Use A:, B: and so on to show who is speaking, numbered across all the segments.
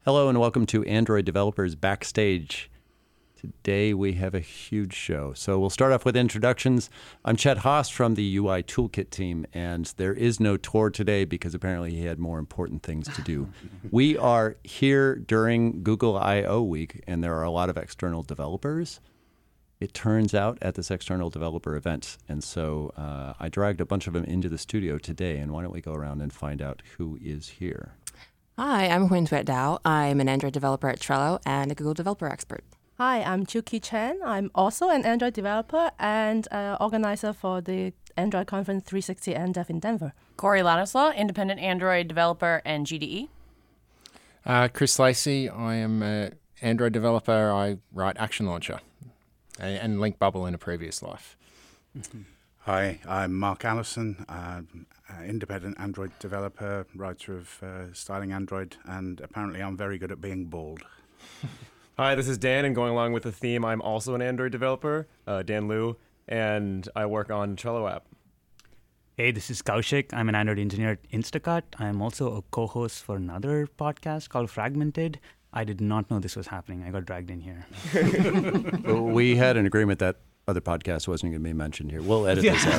A: Hello and welcome to Android Developers Backstage. Today we have a huge show. So we'll start off with introductions. I'm Chet Haas from the UI Toolkit team, and there is no Tor today because apparently he had more important things to do. We are here during Google I/O week, and there are a lot of external developers. It turns out at this external developer event. And so I dragged a bunch of them into the studio today, and why don't we go around and find out who is here.
B: Hi, I'm Huyen Thuet Dao. I'm an Android developer at Trello and a Google developer expert.
C: Hi, I'm Juki Chen. I'm also an Android developer and organizer for the Android Conference 360 NDEV in Denver.
D: Corey Ladislaw, independent Android developer and GDE.
E: Chris Lacey, I am an Android developer. I write Action Launcher and Link Bubble in a previous life.
F: Hi, I'm Mark Allison, independent Android developer, writer of Styling Android, and apparently I'm very good at being bald.
G: Hi, this is Dan, and going along with the theme, I'm also an Android developer, Dan Liu, and I work on Trello app.
H: Hey, this is Kaushik. I'm an Android engineer at Instacart. I'm also a co-host for another podcast called Fragmented. I did not know this was happening. I got dragged in here.
A: We had an agreement that other podcast wasn't going to be mentioned here. We'll edit this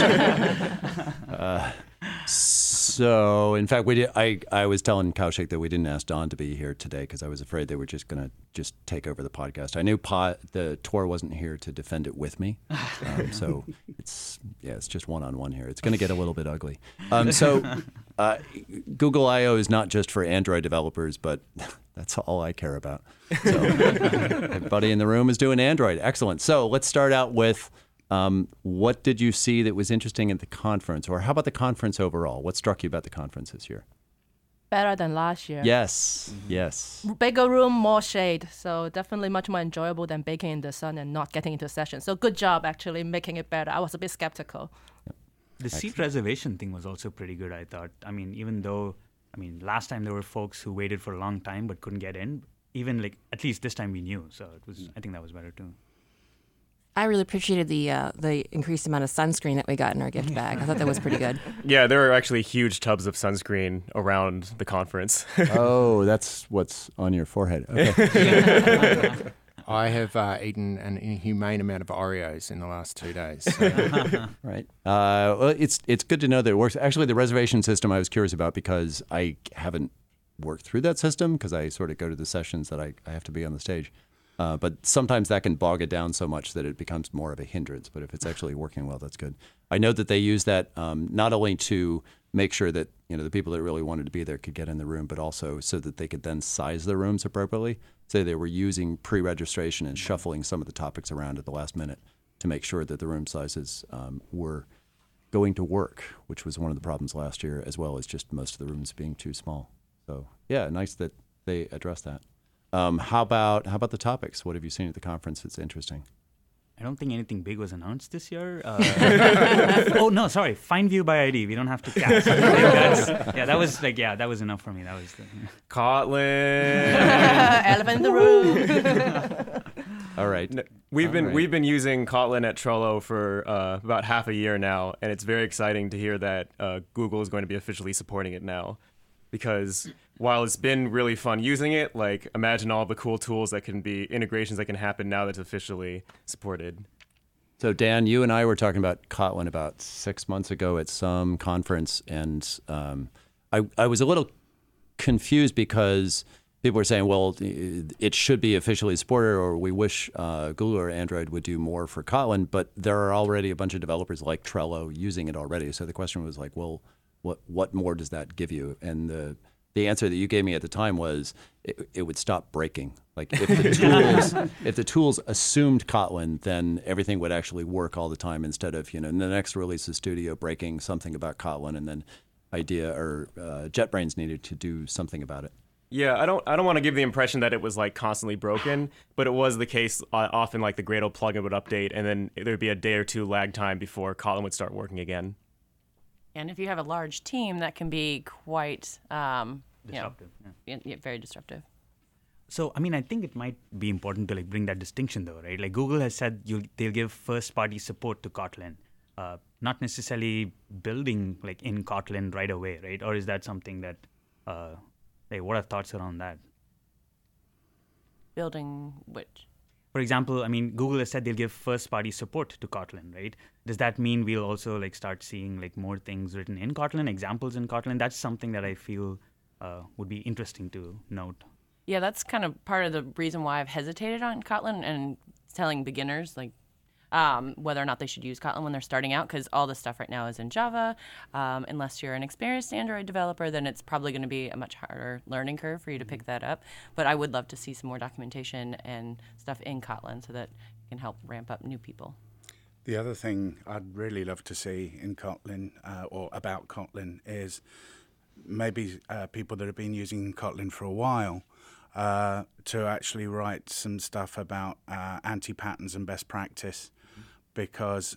A: out. So, in fact, we did. I was telling Kaushik that we didn't ask Don to be here today because I was afraid they were just going to just take over the podcast. I knew the Tor wasn't here to defend it with me, so it's just one-on-one here. It's going to get a little bit ugly. Google I/O is not just for Android developers, but that's all I care about. So everybody in the room is doing Android. Excellent. So let's start out with what did you see that was interesting at the conference? Or how about the conference overall? What struck you about the conference this year?
C: Better than last year.
A: Yes, yes.
C: Bigger room, more shade. So definitely much more enjoyable than baking in the sun and not getting into session. So good job actually making it better. I was a bit skeptical.
A: Yep.
H: The seat reservation thing was also pretty good, I thought. I mean, even though, last time there were folks who waited for a long time but couldn't get in, even at least this time we knew. So I think that was better too.
B: I really appreciated the increased amount of sunscreen that we got in our gift bag. I thought that was pretty good.
G: Yeah, there are actually huge tubs of sunscreen around the conference.
A: Oh, that's what's on your forehead. Okay.
E: I have eaten an inhumane amount of Oreos in the last 2 days. So.
A: Right. Well, it's good to know that it works. Actually, the reservation system I was curious about because I haven't worked through that system because I sort of go to the sessions that I have to be on the stage. But sometimes that can bog it down so much that it becomes more of a hindrance. But if it's actually working well, that's good. I know that they use that not only to make sure that the people that really wanted to be there could get in the room, but also so that they could then size the rooms appropriately. So they were using pre-registration and shuffling some of the topics around at the last minute to make sure that the room sizes were going to work, which was one of the problems last year, as well as just most of the rooms being too small. So yeah, nice that they addressed that. How about the topics? What have you seen at the conference that's interesting?
H: I don't think anything big was announced this year. Oh no, sorry, Find View by ID. We don't have to cast. That was enough for me. That was
G: Kotlin.
C: Elephant in the room.
A: All right.
G: We've been using Kotlin at Trello for about half a year now, and it's very exciting to hear that Google is going to be officially supporting it now. Because while it's been really fun using it, imagine all the cool tools that can be integrations that can happen now that it's officially supported.
A: So Dan, you and I were talking about Kotlin about 6 months ago at some conference, and I was a little confused because people were saying, well, it should be officially supported, or we wish Google or Android would do more for Kotlin, but there are already a bunch of developers like Trello using it already. So the question was well, what more does that give you? And the answer that you gave me at the time was it would stop breaking. If the tools assumed Kotlin, then everything would actually work all the time instead of in the next release of Studio breaking something about Kotlin and then IDEA or JetBrains needed to do something about it.
G: Yeah, I don't want to give the impression that it was constantly broken, but it was the case often the Gradle plugin would update and then there'd be a day or two lag time before Kotlin would start working again.
D: And if you have a large team, that can be quite
H: disruptive.
D: Very disruptive.
H: So, I think it might be important to bring that distinction though, right? Google has said they'll give first-party support to Kotlin, not necessarily building in Kotlin right away, right? Or is that something that, what are thoughts around that?
D: building which?
H: For example, I mean, Google has said they'll give first-party support to Kotlin, right? Does that mean we'll also like start seeing like more things written in Kotlin, examples in Kotlin? That's something that I feel would be interesting to note.
D: Yeah, that's kind of part of the reason why I've hesitated on Kotlin and telling beginners like whether or not they should use Kotlin when they're starting out, because all this stuff right now is in Java. Unless you're an experienced Android developer, then it's probably going to be a much harder learning curve for you to pick that up. But I would love to see some more documentation and stuff in Kotlin so that it can help ramp up new people.
F: The other thing I'd really love to see in Kotlin or about Kotlin is maybe people that have been using Kotlin for a while to actually write some stuff about anti-patterns and best practice, because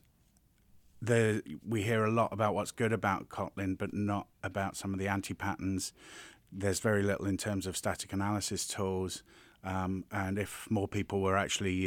F: we hear a lot about what's good about Kotlin, but not about some of the anti-patterns. There's very little in terms of static analysis tools, and if more people were actually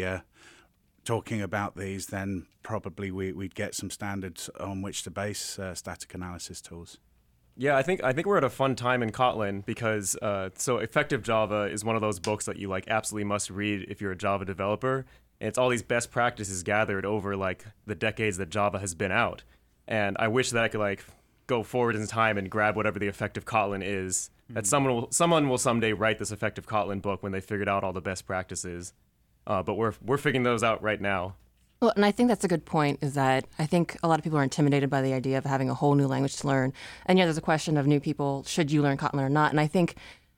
F: talking about these, then probably we'd get some standards on which to base static analysis tools.
G: Yeah, I think we're at a fun time in Kotlin because so Effective Java is one of those books that you like absolutely must read if you're a Java developer. And it's all these best practices gathered over like the decades that Java has been out. And I wish that I could like go forward in time and grab whatever the Effective Kotlin is. That someone will someday write this Effective Kotlin book when they figured out all the best practices. But we're figuring those out right now.
B: Well, and I think that's a good point, is that I think a lot of people are intimidated by the idea of having a whole new language to learn. And yeah, there's a question of new people, should you learn Kotlin or not? And I think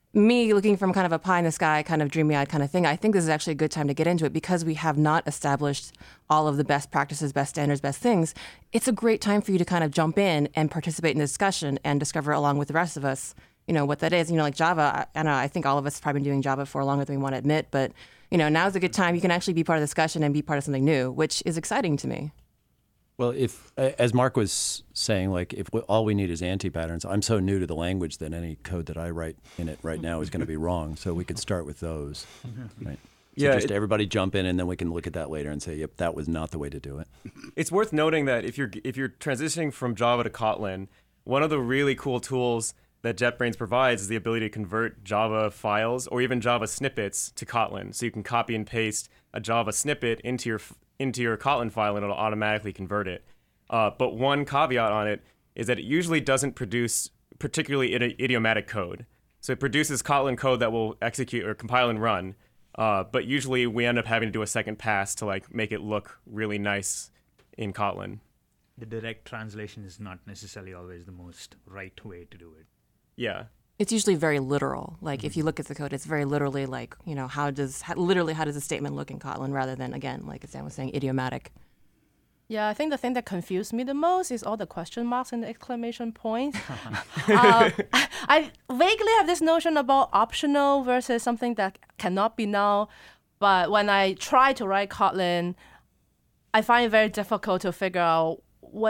B: me looking from kind of a pie in the sky, kind of dreamy-eyed kind of thing, I think this is actually a good time to get into it because we have not established all of the best practices, best standards, best things. It's a great time for you to kind of jump in and participate in the discussion and discover along with the rest of us, what that is. Like Java, I think all of us have probably been doing Java for longer than we want to admit, but now's a good time. You can actually be part of the discussion and be part of something new, which is exciting to me.
A: Well, if, as Mark was saying, like if all we need is anti-patterns, I'm so new to the language that any code that I write in it right now is going to be wrong. So we could start with those, right? So
G: Yeah,
A: just everybody jump in, and then we can look at that later and say, yep, that was not the way to do it.
G: It's worth noting that if you're transitioning from Java to Kotlin, one of the really cool tools that JetBrains provides is the ability to convert Java files or even Java snippets to Kotlin. So you can copy and paste a Java snippet into your Kotlin file and it'll automatically convert it. But one caveat on it is that it usually doesn't produce particularly idiomatic code. So it produces Kotlin code that will execute or compile and run. But usually we end up having to do a second pass to like make it look really nice in Kotlin.
H: The direct translation is not necessarily always the most right way to do it.
G: Yeah.
B: It's usually very literal. Like if you look at the code, it's very literally like, how does a statement look in Kotlin rather than, again, like Sam was saying, idiomatic.
C: Yeah, I think the thing that confused me the most is all the question marks and the exclamation points. I vaguely have this notion about optional versus something that cannot be null. But when I try to write Kotlin, I find it very difficult to figure out,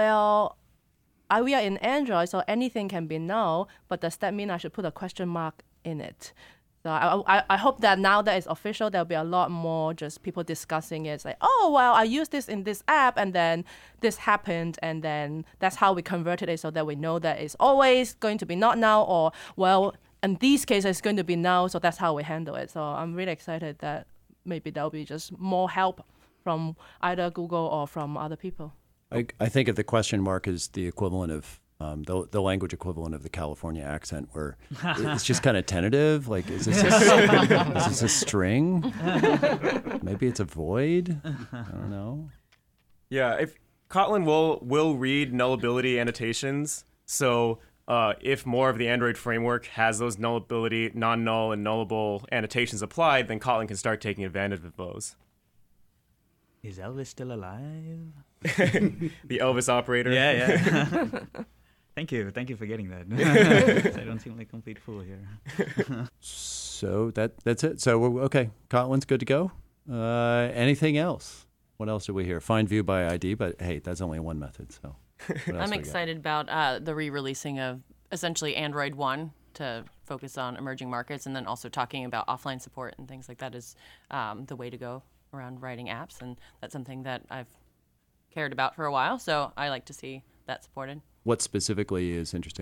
C: we are in Android, so anything can be null, but does that mean I should put a question mark in it? So I hope that now that it's official, there'll be a lot more just people discussing it. It's like, I used this in this app, and then this happened, and then that's how we converted it so that we know that it's always going to be not null, or, in these cases, it's going to be null, so that's how we handle it. So I'm really excited that maybe there'll be just more help from either Google or from other people.
A: I think if the question mark is the equivalent of the language equivalent of the California accent, where it's just kind of tentative. Like, is this a string? Maybe it's a void. I don't know.
G: Yeah, if Kotlin will read nullability annotations. So if more of the Android framework has those nullability, non-null, and nullable annotations applied, then Kotlin can start taking advantage of those.
H: Is Elvis still alive?
G: The Elvis operator.
H: Yeah. Thank you for getting that. I don't seem like a complete fool here.
A: So that's it. So we're okay. Kotlin's good to go. Anything else? What else did we hear? Find view by ID, but hey, that's only one method. So
D: I'm excited about the re-releasing of essentially Android 1 to focus on emerging markets, and then also talking about offline support and things like that is the way to go around writing apps, and that's something that I've cared about for a while, so I like to see that supported.
A: What specifically is interesting there?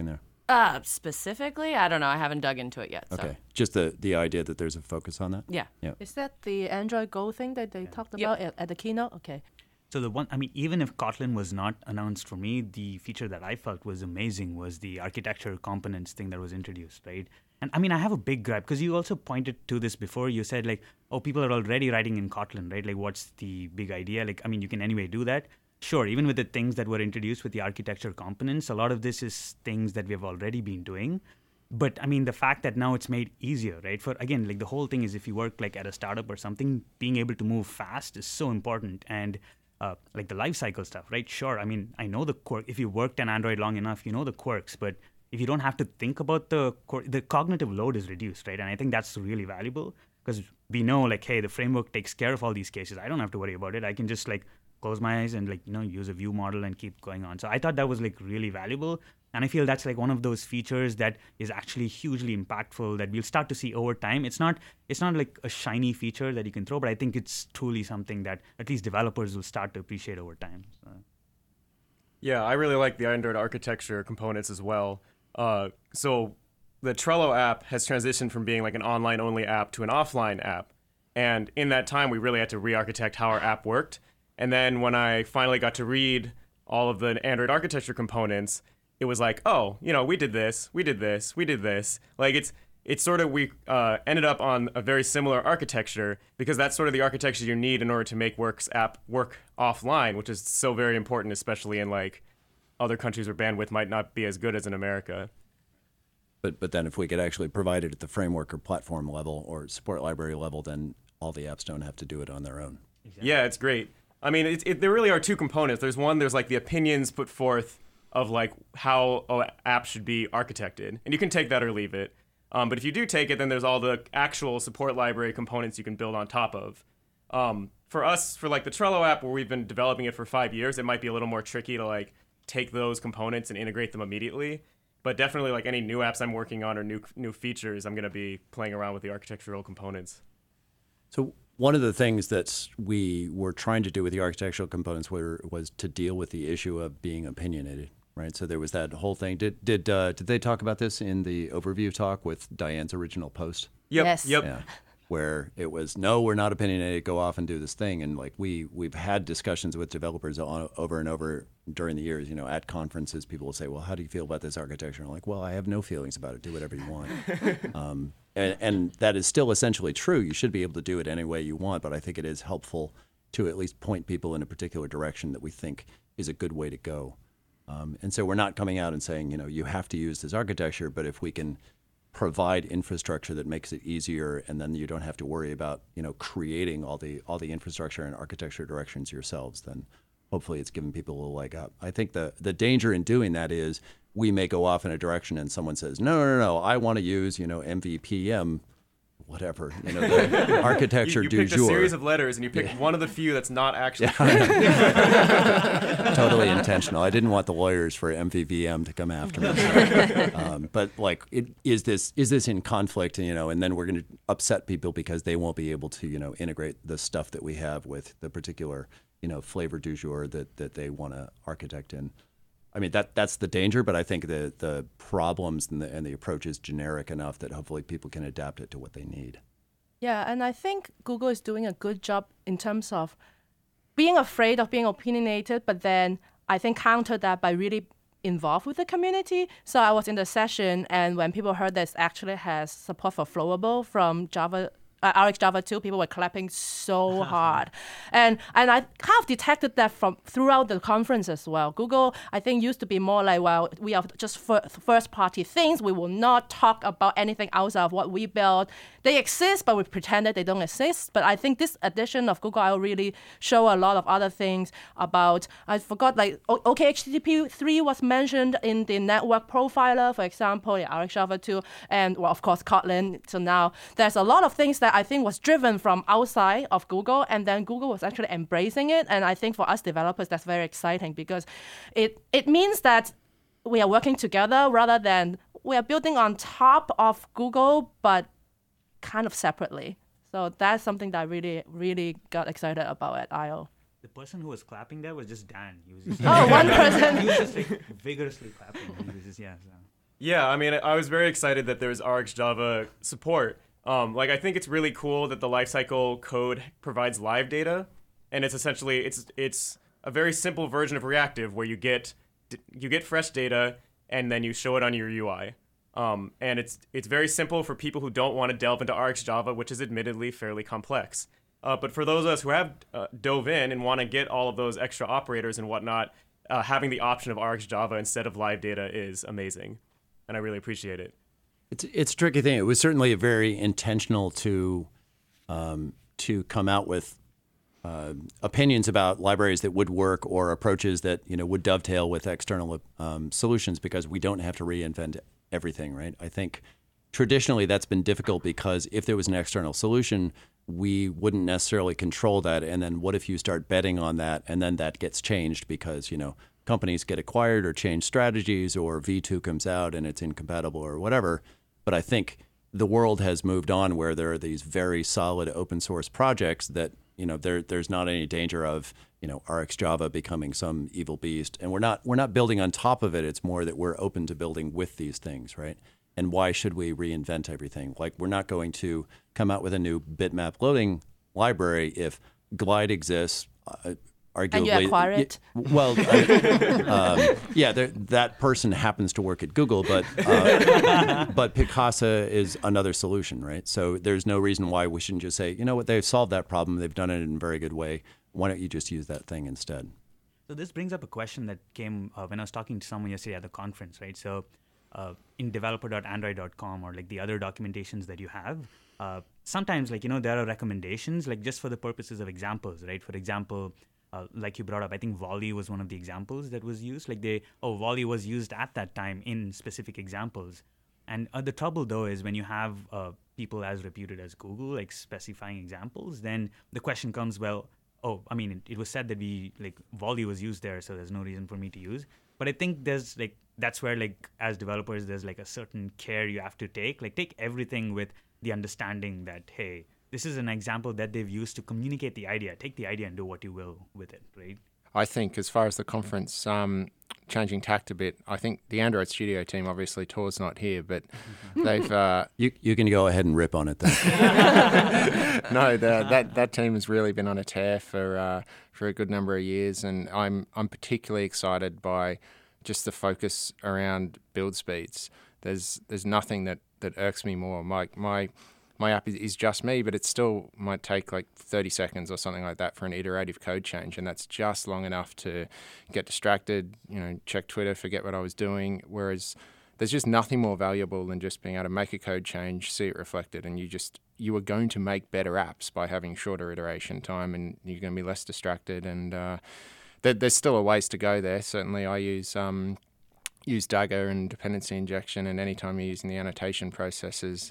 D: Specifically, I don't know. I haven't dug into it yet. So.
A: Okay, just the idea that there's a focus on that.
D: Yeah.
C: Is that the Android Go thing that they talked about at the keynote? Okay.
H: So even if Kotlin was not announced for me, the feature that I felt was amazing was the architecture components thing that was introduced, right? And I mean, I have a big gripe because you also pointed to this before. You said like, oh, people are already writing in Kotlin, right? Like, what's the big idea? Like, I mean, you can anyway do that. Sure, even with the things that were introduced with the architecture components, a lot of this is things that we have already been doing. But I mean, the fact that now it's made easier, right? For again, like the whole thing is if you work like at a startup or something, being able to move fast is so important. And like the life cycle stuff, right? Sure, I mean, I know the quirk. If you worked on Android long enough, you know the quirks. But if you don't have to think about the cognitive load is reduced, right? And I think that's really valuable because we know like, hey, the framework takes care of all these cases. I don't have to worry about it. I can just like close my eyes and like, use a view model and keep going on. So I thought that was like really valuable. And I feel that's like one of those features that is actually hugely impactful that we'll start to see over time. It's not like a shiny feature that you can throw, but I think it's truly something that at least developers will start to appreciate over time.
G: Yeah, I really like the Android architecture components as well. So the Trello app has transitioned from being like an online-only app to an offline app. And in that time, we really had to re-architect how our app worked. And then when I finally got to read all of the Android architecture components, it was like, oh, we did this. Like it's sort of, we ended up on a very similar architecture because that's sort of the architecture you need in order to make Works app work offline, which is so very important, especially in like other countries where bandwidth might not be as good as in America.
A: But then if we could actually provide it at the framework or platform level or support library level, then all the apps don't have to do it on their own.
G: Exactly. Yeah, it's great. I mean, there really are two components. There's like the opinions put forth of like how an app should be architected. And you can take that or leave it. But if you do take it, then there's all the actual support library components you can build on top of. For us, for like the Trello app where we've been developing it for 5 years, it might be a little more tricky to like take those components and integrate them immediately. But definitely like any new apps I'm working on or new features, I'm going to be playing around with the architectural components.
A: So one of the things that we were trying to do with the architectural components was to deal with the issue of being opinionated, right? So there was that whole thing. Did they talk about this in the overview talk with Diane's original post?
G: Yep.
C: Yes.
G: Yep.
A: Yeah. Where it was, no, we're not opinionated, go off and do this thing. And like we've had discussions with developers over and over during the years, at conferences, people will say, well, how do you feel about this architecture? And I'm like, well, I have no feelings about it. Do whatever you want. And that is still essentially true. You should be able to do it any way you want, but I think it is helpful to at least point people in a particular direction that we think is a good way to go. And so we're not coming out and saying, you have to use this architecture, but if we can provide infrastructure that makes it easier, and then you don't have to worry about creating all the infrastructure and architecture directions yourselves, then hopefully it's giving people a little leg up. I think the danger in doing that is we may go off in a direction and someone says, no, I want to use MVPM, whatever, the architecture
G: you
A: du
G: picked
A: jour.
G: a series of letters and you picked one of the few that's not actually
A: Totally intentional. I didn't want the lawyers for MVVM to come after me. But like, is this in conflict? And then we're going to upset people because they won't be able to integrate the stuff that we have with the particular flavor du jour that they want to architect in. I mean, that's the danger, but I think the problems and the approach is generic enough that hopefully people can adapt it to what they need.
C: Yeah, and I think Google is doing a good job in terms of being afraid of being opinionated, but then I think counter that by really involved with the community. So I was in the session, and when people heard that it actually has support for Flowable from Java, RxJava 2, people were clapping so hard. And I kind of detected that from throughout the conference as well. Google, I think, used to be more like, well, we are just first-party things. We will not talk about anything outside of what we build. They exist, but we pretend that they don't exist. But I think this edition of Google I/O really show a lot of other things about, I forgot, like OKHTTP 3 was mentioned in the network profiler, for example, in RxJava 2, and, well, of course, Kotlin. So now there's a lot of things that I think was driven from outside of Google, and then Google was actually embracing it. And I think for us developers, that's very exciting because it means that we are working together rather than we are building on top of Google, but kind of separately. So that's something that I really, really got excited about at I/O.
H: The person who was clapping there was just Dan. He was just
C: one person.
H: He was just like vigorously clapping. He was just,
G: Yeah, I mean, I was very excited that there's RxJava support. I think it's really cool that the lifecycle code provides live data, and it's essentially it's a very simple version of reactive where you get fresh data and then you show it on your UI. And it's very simple for people who don't want to delve into RxJava, which is admittedly fairly complex. But for those of us who have dove in and want to get all of those extra operators and whatnot, having the option of RxJava instead of live data is amazing, and I really appreciate it.
A: It's a tricky thing. It was certainly very intentional to come out with opinions about libraries that would work or approaches that would dovetail with external solutions, because we don't have to reinvent everything, right? I think traditionally that's been difficult because if there was an external solution, we wouldn't necessarily control that. And then what if you start betting on that and then that gets changed because companies get acquired or change strategies, or V2 comes out and it's incompatible or whatever. But I think the world has moved on where there are these very solid open source projects that there's not any danger of RxJava becoming some evil beast, and we're not building on top of it. It's more that we're open to building with these things, right? And why should we reinvent everything? Like, we're not going to come out with a new bitmap loading library if Glide exists. Arguably,
C: and you acquire it?
A: Well, that person happens to work at Google, but Picasa is another solution, right? So there's no reason why we shouldn't just say, you know what, they've solved that problem. They've done it in a very good way. Why don't you just use that thing instead?
H: So this brings up a question that came when I was talking to someone yesterday at the conference, right? So in developer.android.com or like the other documentations that you have, sometimes there are recommendations just for the purposes of examples, right? For example, like you brought up, I think Volley was one of the examples that was used. Volley was used at that time in specific examples. And the trouble, though, is when you have people as reputed as Google, specifying examples, then the question comes, it was said that Volley was used there, so there's no reason for me to use. But I think there's that's where as developers, there's a certain care you have to take. Take everything with the understanding that, hey, this is an example that they've used to communicate the idea. Take the idea and do what you will with it, right?
E: I think as far as the conference, changing tact a bit, I think the Android Studio team, obviously Tor's not here, but they've...
A: You can go ahead and rip on it then.
E: No, that team has really been on a tear for a good number of years, and I'm particularly excited by just the focus around build speeds. There's nothing that irks me more. My app is just me, but it still might take 30 seconds or something like that for an iterative code change, and that's just long enough to get distracted, check Twitter, forget what I was doing, whereas there's just nothing more valuable than just being able to make a code change, see it reflected, and you are going to make better apps by having shorter iteration time, and you're going to be less distracted, and there's still a ways to go there. Certainly I use Dagger and dependency injection, and anytime you're using the annotation processes,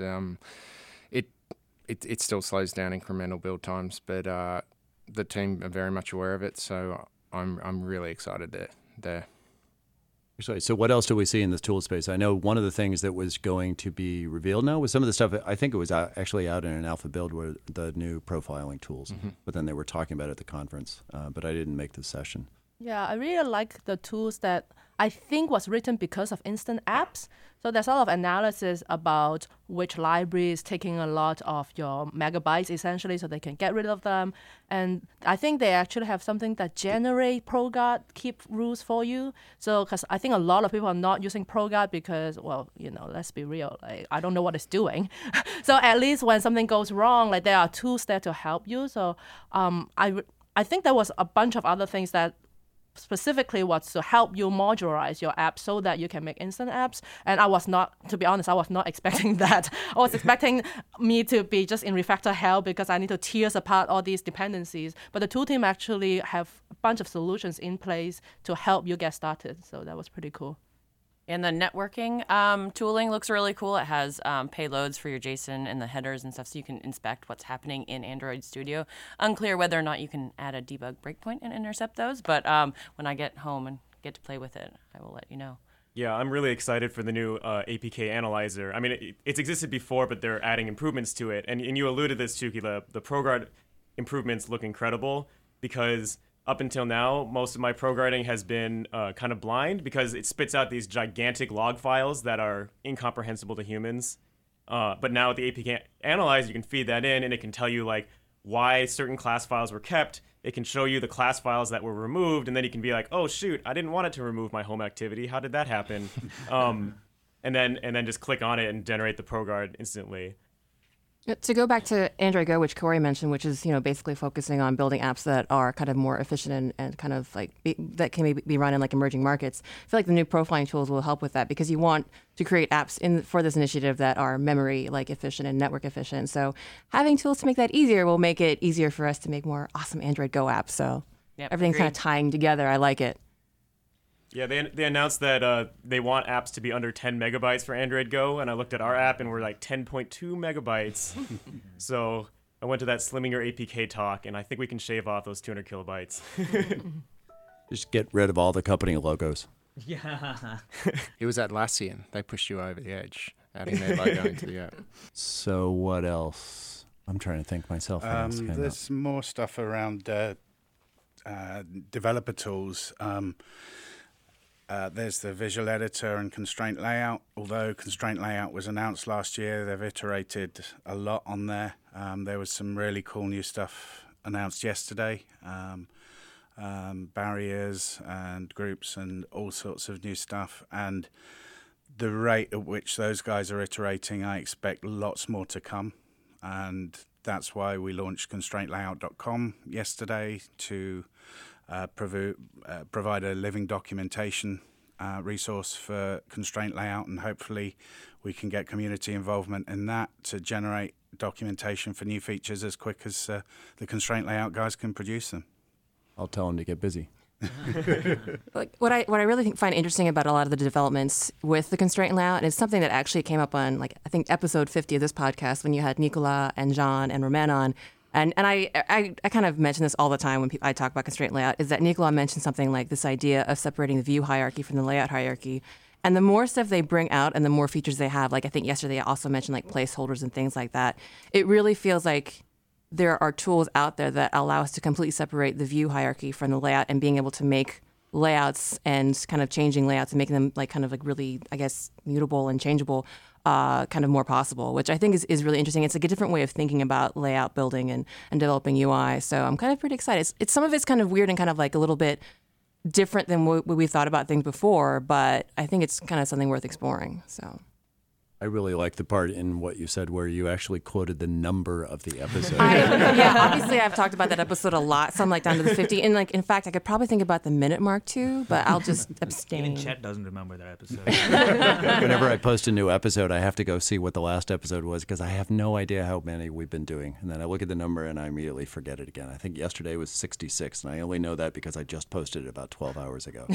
E: it still slows down incremental build times, but the team are very much aware of it, so I'm really excited there.
A: So what else do we see in this tool space? I know one of the things that was going to be revealed now was some of the stuff, I think it was actually out in an alpha build, were the new profiling tools, but then they were talking about it at the conference, but I didn't make the session.
C: Yeah, I really like the tools that I think was written because of instant apps. So there's a lot of analysis about which library is taking a lot of your megabytes, essentially, so they can get rid of them. And I think they actually have something that generate ProGuard keep rules for you. So, because I think a lot of people are not using ProGuard because, let's be real, I don't know what it's doing. So at least when something goes wrong, there are tools there to help you. So I think there was a bunch of other things that specifically was to help you modularize your app so that you can make instant apps. And to be honest, I was not expecting that. I was expecting me to be just in refactor hell because I need to tease apart all these dependencies. But the tool team actually have a bunch of solutions in place to help you get started. So that was pretty cool.
D: And the networking tooling looks really cool. It has payloads for your JSON and the headers and stuff, so you can inspect what's happening in Android Studio. Unclear whether or not you can add a debug breakpoint and intercept those, but when I get home and get to play with it, I will let you know.
G: Yeah, I'm really excited for the new APK analyzer. I mean, it's existed before, but they're adding improvements to it. And you alluded to this, Chuki, the ProGuard improvements look incredible because up until now, most of my programming has been kind of blind because it spits out these gigantic log files that are incomprehensible to humans. But now with the APK Analyze, you can feed that in, and it can tell you like why certain class files were kept. It can show you the class files that were removed, and then you can be like, oh shoot, I didn't want it to remove my home activity. How did that happen? And then just click on it and generate the ProGuard instantly.
B: To go back to Android Go, which Corey mentioned, which is basically focusing on building apps that are kind of more efficient and kind of like that can maybe be run in like emerging markets. I feel like the new profiling tools will help with that because you want to create apps for this initiative that are memory like efficient and network efficient. So having tools to make that easier will make it easier for us to make more awesome Android Go apps. So everything's kind of tying together. I like it.
G: Yeah, they announced that they want apps to be under 10 megabytes for Android Go, and I looked at our app and we're like 10.2 megabytes. So I went to that Slimming Your APK talk, and I think we can shave off those 200 kilobytes.
A: Just get rid of all the company logos.
H: Yeah.
E: It was Atlassian. They pushed you over the edge, adding their logo into the app.
A: So what else? I'm trying to think myself.
F: There's more stuff around developer tools. There's the visual editor and constraint layout. Although constraint layout was announced last year, they've iterated a lot on there. There was some really cool new stuff announced yesterday. Barriers and groups and all sorts of new stuff. And the rate at which those guys are iterating, I expect lots more to come. And that's why we launched constraintlayout.com yesterday to provide a living documentation resource for constraint layout, and hopefully we can get community involvement in that to generate documentation for new features as quick as the constraint layout guys can produce them.
A: I'll tell them to get busy.
B: Like what I really find interesting about a lot of the developments with the constraint layout is something that actually came up on I think episode 50 of this podcast when you had Nicola and John and Romain on. And I kind of mention this all the time when I talk about constraint layout, is that Nicola mentioned something like this idea of separating the view hierarchy from the layout hierarchy. And the more stuff they bring out and the more features they have, like I think yesterday I also mentioned like placeholders and things like that, it really feels like there are tools out there that allow us to completely separate the view hierarchy from the layout and being able to make layouts and kind of changing layouts and making them really, I guess, mutable and changeable kind of more possible, which I think is really interesting. It's like a different way of thinking about layout building and developing UI. So I'm kind of pretty excited. It's some of it's kind of weird and kind of like a little bit different than what we thought about things before, but I think it's kind of something worth exploring. So
A: I really like the part in what you said where you actually quoted the number of the episode.
B: Obviously I've talked about that episode a lot, so I'm like down to the 50. And in fact, I could probably think about the minute mark too, but I'll just abstain.
H: Even Chet doesn't remember that episode.
A: Whenever I post a new episode, I have to go see what the last episode was because I have no idea how many we've been doing. And then I look at the number and I immediately forget it again. I think yesterday was 66, and I only know that because I just posted it about 12 hours ago.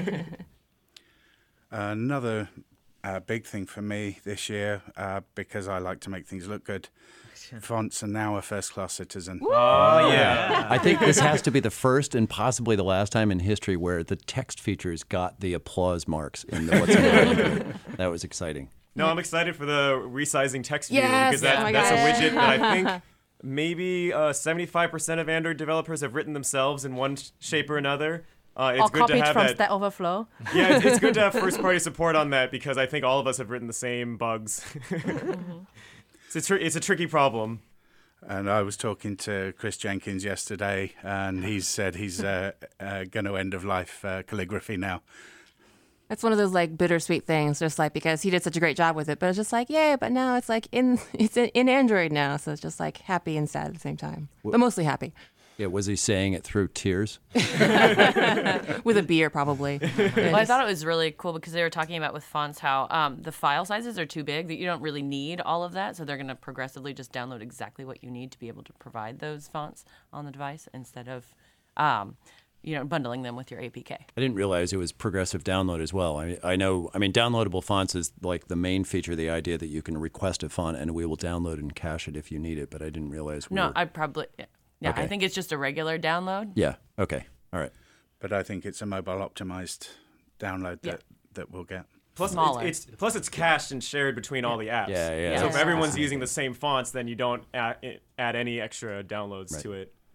F: Another big thing for me this year, because I like to make things look good, fonts are now a first-class citizen.
G: Oh, yeah.
A: I think this has to be the first and possibly the last time in history where the text features got the applause marks in the what's in the That was exciting.
G: No, I'm excited for the resizing text view
B: Yes!
G: because that's
B: gosh.
G: a widget that I think maybe 75% of Android developers have written themselves in one shape or another. It's
C: Or
G: good to
C: copied
G: have
C: from
G: that.
C: Stack Overflow.
G: Yeah, it's good to have first-party support on that because I think all of us have written the same bugs. It's a tricky problem.
F: And I was talking to Chris Jenkins yesterday, and he said he's going to end of life calligraphy now.
B: That's one of those like bittersweet things, just like because he did such a great job with it, but it's just like, yeah, but now it's like in Android now, so it's just like happy and sad at the same time, but mostly happy.
A: Yeah, was he saying it through tears?
B: With a beer, probably.
D: Well, I thought it was really cool because they were talking about with fonts how the file sizes are too big, that you don't really need all of that. So they're going to progressively just download exactly what you need to be able to provide those fonts on the device instead of, bundling them with your APK.
A: I didn't realize it was progressive download as well. I know, downloadable fonts is like the main feature, the idea that you can request a font and we will download and cache it if you need it, but I didn't realize
D: I'd probably... Yeah,
A: Okay.
D: I think it's just a regular download.
A: Yeah, okay, all right.
F: But I think it's a mobile optimized download that we'll get.
G: Plus,
D: Smaller.
G: it's cached and shared between all the apps.
A: Yeah.
G: So if everyone's using the same fonts, then you don't add any extra downloads to it.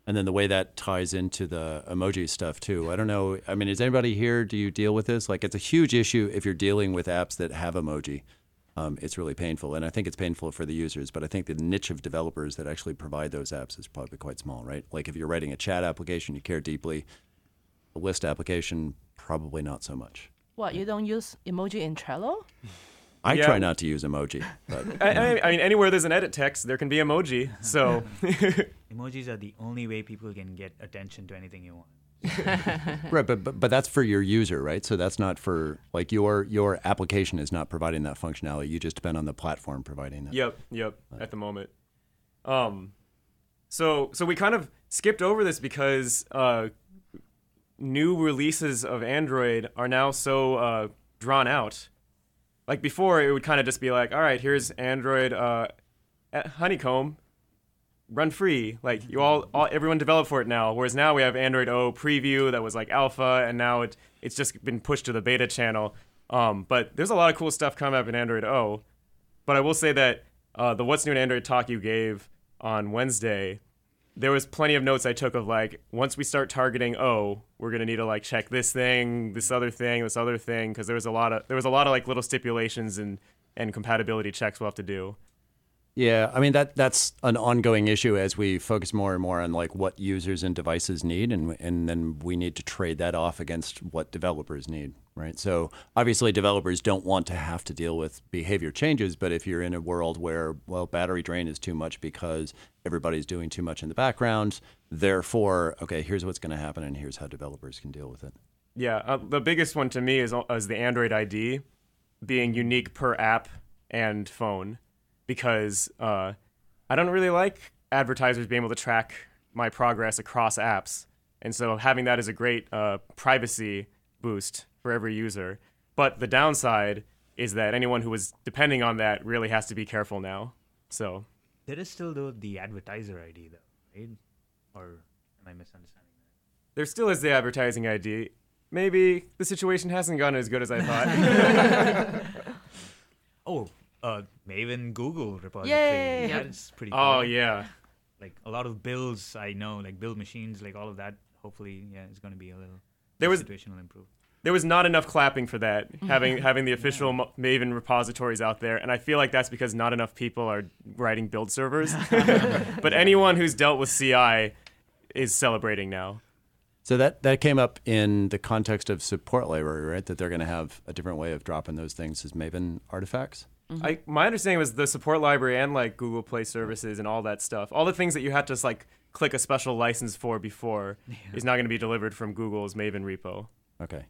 A: And then the way that ties into the emoji stuff too. I don't know. I mean, is anybody here? Do you deal with this? Like, it's a huge issue if you're dealing with apps that have emoji. It's really painful, and I think it's painful for the users. But I think the niche of developers that actually provide those apps is probably quite small, right? Like, if you're writing a chat application, you care deeply. A list application, probably not so much.
C: What, you don't use emoji in Trello?
A: I
G: Yeah.
A: try not to use emoji, but
G: I mean, anywhere there's an edit text, there can be emoji. So
H: Emojis are the only way people can get attention to anything you want.
A: right, but that's for your user, right? So that's not for like your application is not providing that functionality. You just depend on the platform providing that.
G: Yep. At the moment, so we kind of skipped over this because new releases of Android are now so drawn out. Like before, it would kind of just be like, all right, here's Android Honeycomb, run free. Like everyone developed for it now. Whereas now we have Android O preview that was like alpha, and now it's just been pushed to the beta channel. But there's a lot of cool stuff coming up in Android O. But I will say that the What's New in Android talk you gave on Wednesday, there was plenty of notes I took of like, once we start targeting O, we're gonna need to like check this thing, this other thing, because there was a lot of like little stipulations and compatibility checks we'll have to do.
A: Yeah, I mean that's an ongoing issue as we focus more and more on like what users and devices need, and then we need to trade that off against what developers need, right? So obviously developers don't want to have to deal with behavior changes, but if you're in a world where battery drain is too much because everybody's doing too much in the background, therefore, okay, here's what's going to happen, and here's how developers can deal with it.
G: Yeah, the biggest one to me is the Android ID being unique per app and phone. Because I don't really like advertisers being able to track my progress across apps. And so having that is a great privacy boost for every user. But the downside is that anyone who was depending on that really has to be careful now. So
H: There is still the advertiser ID though, right? Or am I misunderstanding that?
G: there still is the advertising ID. Maybe the situation hasn't gone as good as I thought.
H: Maven Google repository.
C: Yay!
H: That's pretty cool.
G: Oh, yeah.
H: Like a lot of builds, I know, like build machines, like all of that. Hopefully, it's going to be a little.
G: There was-
H: situation will improve.
G: There was not enough clapping for that, having the official Maven repositories out there, and I feel like that's because not enough people are writing build servers. But anyone who's dealt with CI is celebrating now.
A: So that came up in the context of support library, right? That they're going to have a different way of dropping those things as Maven artifacts.
G: My understanding was the support library and like Google Play services and all that stuff, all the things that you had to like click a special license for before, is not going to be delivered from Google's Maven repo.
A: Okay.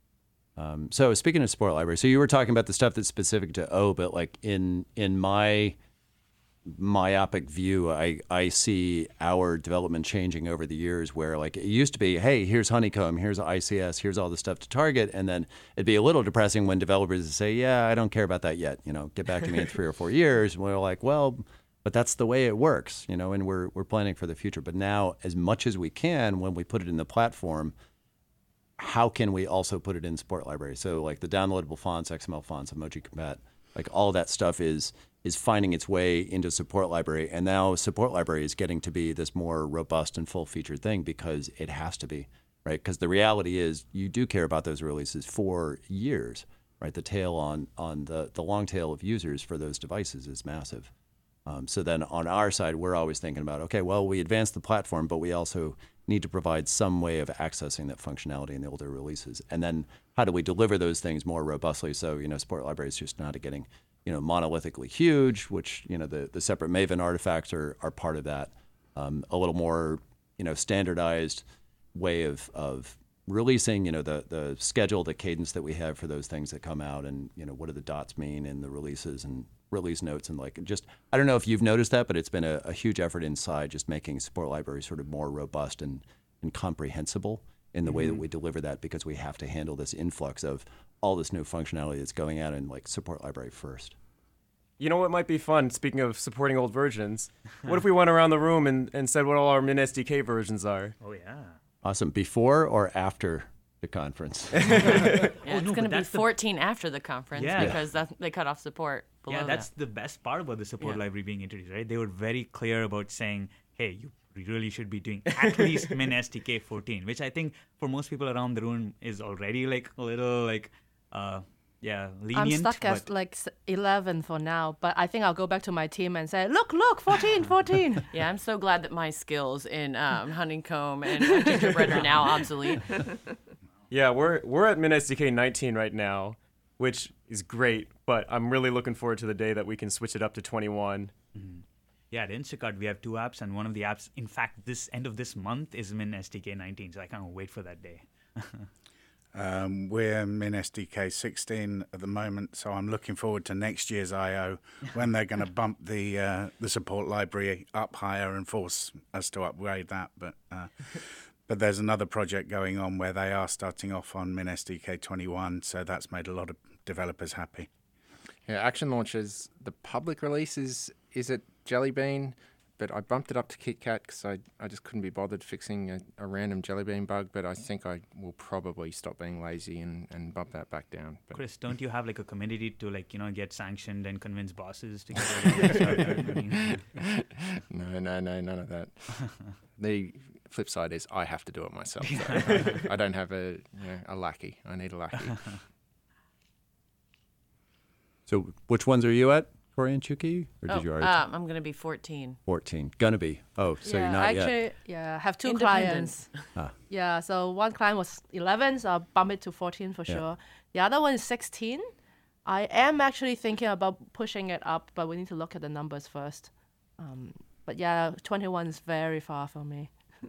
A: So speaking of support library, so you were talking about the stuff that's specific to O, but like in my myopic view, I see our development changing over the years where like it used to be, hey, here's Honeycomb, here's ICS, here's all the stuff to target. And then it'd be a little depressing when developers would say, yeah, I don't care about that yet. Get back to me in 3 or 4 years. And we're like, well, but that's the way it works, and we're planning for the future. But now as much as we can, when we put it in the platform, how can we also put it in support library? So like the downloadable fonts, XML fonts, emoji compat, like all that stuff is finding its way into support library. And now support library is getting to be this more robust and full-featured thing because it has to be, right? Because the reality is you do care about those releases for years, right? The tail on the long tail of users for those devices is massive. So then on our side, we're always thinking about, okay, well, we advanced the platform, but we also need to provide some way of accessing that functionality in the older releases. And then how do we deliver those things more robustly? So, support library is just not getting, monolithically huge, which, the separate Maven artifacts are part of that. A little more, standardized way of releasing, the schedule, the cadence that we have for those things that come out, and, what do the dots mean in the releases and release notes, and like just, I don't know if you've noticed that, but it's been a huge effort inside just making support library sort of more robust and comprehensible in the way that we deliver that, because we have to handle this influx of all this new functionality that's going out in like support library first.
G: You know what might be fun, speaking of supporting old versions? What if we went around the room and said what all our Min SDK versions are?
H: Oh, yeah.
A: Awesome. Before or after the conference?
D: Yeah, it's
H: no,
D: going to
H: but
D: be
H: that's the-
D: 14 after the conference
H: Yeah.
D: because they cut off support below
H: Yeah, that's
D: that.
H: the best part about the support
D: Yeah.
H: library being introduced, right? They were very clear about saying, hey, we really should be doing at least min SDK 14, which I think for most people around the room is already like a little like, lenient.
C: I'm stuck at like 11 for now, but I think I'll go back to my team and say, look, 14, 14.
D: Yeah, I'm so glad that my skills in Honeycomb and Gingerbread are now obsolete.
G: Yeah, we're at min SDK 19 right now, which is great, but I'm really looking forward to the day that we can switch it up to 21.
H: Yeah, at Instacart, we have 2 apps, and one of the apps, in fact, this end of this month is min SDK 19, so I can't wait for that day.
F: We're min SDK 16 at the moment, so I'm looking forward to next year's I/O when they're going to bump the support library up higher and force us to upgrade that. But there's another project going on where they are starting off on min SDK 21, so that's made a lot of developers happy.
E: Yeah, Action Launchers, the public release is at Jelly Bean, but I bumped it up to KitKat because I just couldn't be bothered fixing a random Jelly Bean bug, but I think I will probably stop being lazy and bump that back down. But
H: Chris, don't you have like a community to like, get sanctioned and convince bosses to get rid of it?
E: No, none of that. The flip side is I have to do it myself. So I don't have a lackey. I need a lackey.
A: So which ones are you at, Corey and Chuki? Or did you already?
D: I'm going to be 14.
A: 14. Gonna be. Oh, so you're not
C: actually,
A: yet.
C: I have 2
D: Independent.
C: clients. Yeah, so one client was 11, so I'll bump it to 14 for sure. The other one is 16. I am actually thinking about pushing it up, but we need to look at the numbers first. But yeah, 21 is very far from me.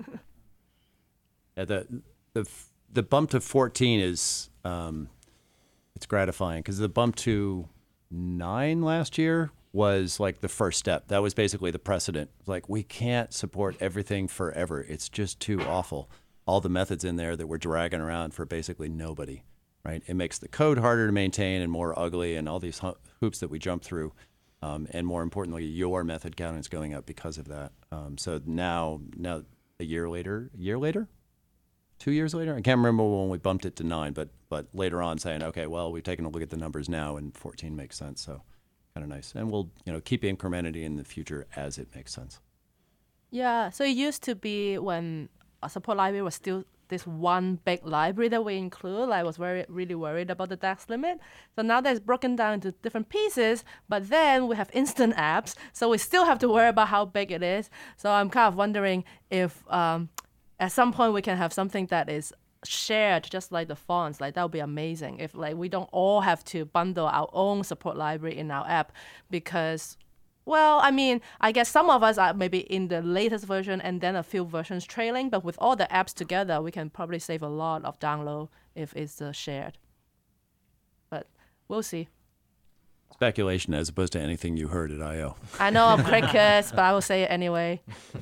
A: Yeah, the bump to 14 is it's gratifying because the bump to 9 last year was like the first step. That was basically the precedent. Like, we can't support everything forever. It's just too awful. All the methods in there that we're dragging around for basically nobody, right? It makes the code harder to maintain and more ugly, and all these hoops that we jump through. And more importantly, your method count is going up because of that. So now a year later, 2 years later, I can't remember when we bumped it to 9, but later on saying, okay, well, we've taken a look at the numbers now, and 14 makes sense. So kind of nice, and we'll keep incrementing in the future as it makes sense.
C: Yeah, so it used to be when a support library was still this one big library that we include. I was really worried about the DAX limit. So now that's broken down into different pieces, but then we have instant apps, so we still have to worry about how big it is. So I'm kind of wondering if at some point we can have something that is shared, just like the fonts. Like, that would be amazing if like we don't all have to bundle our own support library in our app, because, well, I mean, I guess some of us are maybe in the latest version and then a few versions trailing, but with all the apps together, we can probably save a lot of download if it's shared. But we'll see.
A: Speculation as opposed to anything you heard at I/O.
C: I know I'm crickets, but I will say it anyway.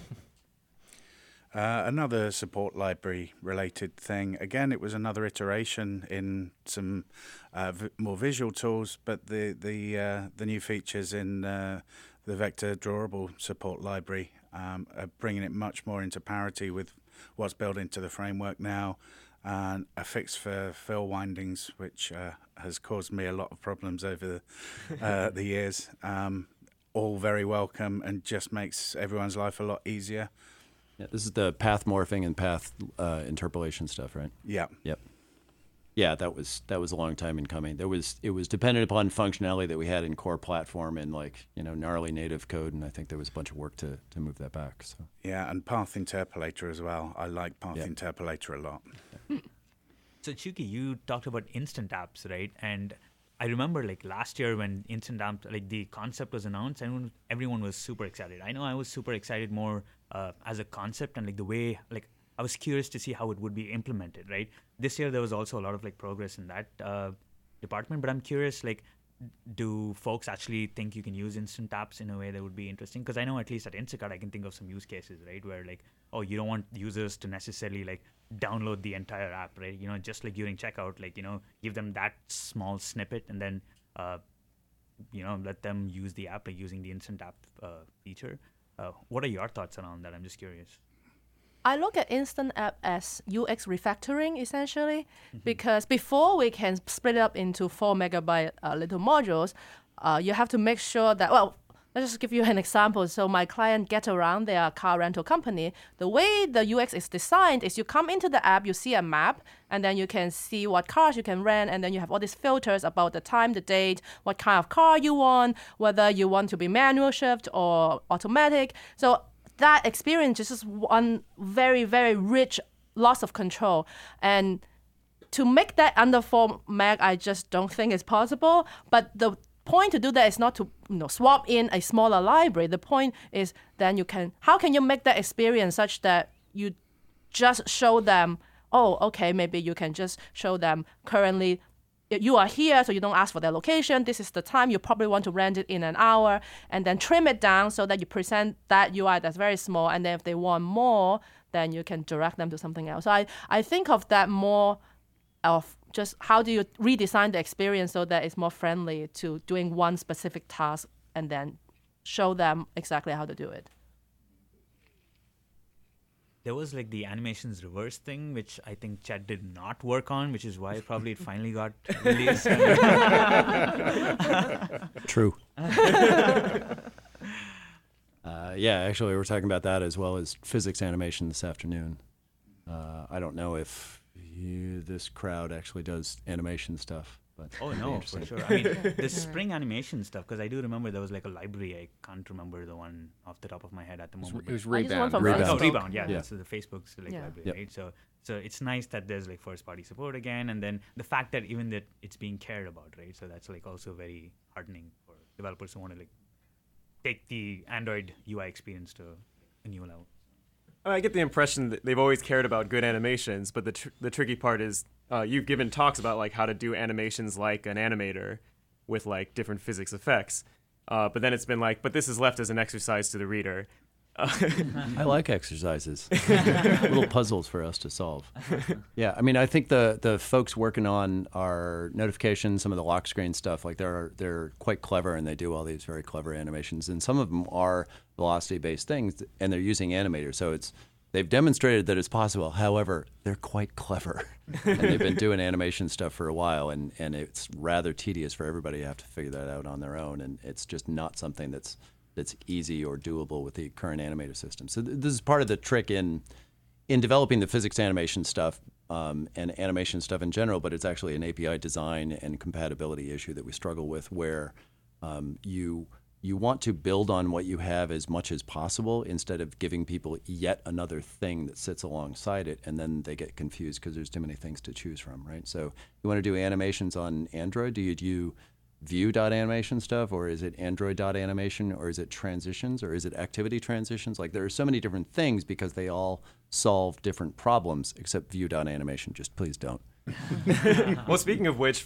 F: Another support library related thing. Again, it was another iteration in some more visual tools, but the new features in the vector drawable support library are bringing it much more into parity with what's built into the framework now, and a fix for fill windings, which has caused me a lot of problems over the years. All very welcome and just makes everyone's life a lot easier.
A: Yeah, this is the path morphing and path interpolation stuff, right?
F: Yeah.
A: Yep. Yeah, that was a long time in coming. It was dependent upon functionality that we had in core platform and gnarly native code, and I think there was a bunch of work to move that back. So
F: yeah, and path interpolator as well. I like path interpolator a lot.
H: So Chuki, you talked about instant apps, right? And I remember last year when instant apps, the concept was announced, and everyone was super excited. I know I was super excited more as a concept and the way I was curious to see how it would be implemented, right? This year there was also a lot of progress in that department, but I'm curious, do folks actually think you can use instant apps in a way that would be interesting? Because I know at least at Instacart I can think of some use cases, right, where you don't want users to necessarily download the entire app, right? Just during checkout, give them that small snippet and then let them use the app using the instant app feature. What are your thoughts around that? I'm just curious.
C: I look at instant app as UX refactoring, essentially, because before we can split it up into 4 megabyte little modules, you have to make sure that, well, let's just give you an example. So my client Get Around, they are a car rental company. The way the UX is designed is you come into the app, you see a map, and then you can see what cars you can rent, and then you have all these filters about the time, the date, what kind of car you want, whether you want to be manual shift or automatic. So that experience is just one very, very rich loss of control. And to make that under 4 meg, I just don't think is possible. But the point to do that is not to swap in a smaller library. The point is then how can you make that experience such that you just show them, oh, okay, maybe you can just show them currently you are here, so you don't ask for their location. This is the time you probably want to rent it in an hour, and then trim it down so that you present that UI that's very small. And then if they want more, then you can direct them to something else. So I think of that more of just how do you redesign the experience so that it's more friendly to doing one specific task and then show them exactly how to do it.
H: There was like the animations reverse thing, which I think Chet did not work on, which is why probably it finally got released.
A: True. Yeah, actually, we were talking about that as well as physics animation this afternoon. I don't know if this crowd actually does animation stuff. But
H: oh no, for sure. I mean, the spring animation stuff, because I do remember there was like a library. I can't remember the one off the top of my head at the moment.
E: It was Rebound.
H: Oh, Rebound. Yeah,
A: yeah.
H: That's the Facebook's like library,
A: Yep.
H: right? So it's nice that there's like first-party support again, and then the fact that even that it's being cared about, right? So that's like also very heartening for developers who want to like take the Android UI experience to a new level.
G: I get the impression that they've always cared about good animations, but the tricky part is you've given talks about like how to do animations like an animator with like different physics effects, but then it's been like, but this is left as an exercise to the reader.
A: I like exercises, little puzzles for us to solve. Yeah, I mean, I think the folks working on our notifications, some of the lock screen stuff, like they're quite clever, and they do all these very clever animations. And some of them are velocity-based things, and they're using animators. So they've demonstrated that it's possible. However, they're quite clever, and they've been doing animation stuff for a while, and it's rather tedious for everybody to have to figure that out on their own, and it's just not something that's easy or doable with the current animator system. So this is part of the trick in developing the physics animation stuff and animation stuff in general, but it's actually an API design and compatibility issue that we struggle with, where you want to build on what you have as much as possible instead of giving people yet another thing that sits alongside it, and then they get confused because there's too many things to choose from, right? So you want to do animations on Android, do you do Vue.animation stuff, or is it Android.animation, or is it transitions, or is it activity transitions? Like, there are so many different things because they all solve different problems, except Vue.animation. Just please don't.
G: Well, speaking of which,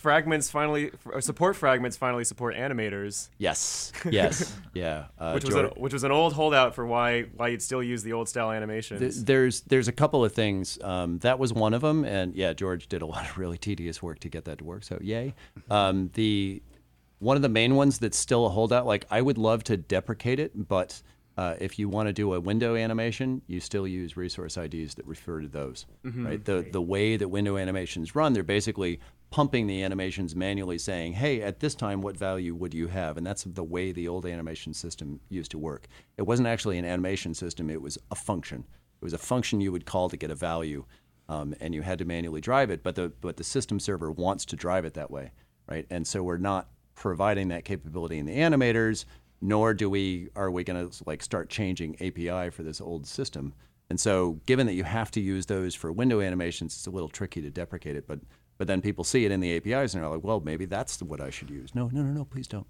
G: support fragments finally support animators.
A: Yes, yeah.
G: Which was an old holdout for why you'd still use the old style animations.
A: There's a couple of things. That was one of them, and yeah, George did a lot of really tedious work to get that to work. So yay. One of the main ones that's still a holdout, like I would love to deprecate it, but if you want to do a window animation, you still use resource IDs that refer to those, right? The way that window animations run, they're basically pumping the animations manually saying, hey, at this time, what value would you have? And that's the way the old animation system used to work. It wasn't actually an animation system, it was a function. It was a function you would call to get a value, and you had to manually drive it, but the system server wants to drive it that way, right? And so we're not providing that capability in the animators, nor are we going to like start changing API for this old system. And so given that you have to use those for window animations, it's a little tricky to deprecate it, but then people see it in the APIs and they're like, well, maybe that's what I should use. No, please don't.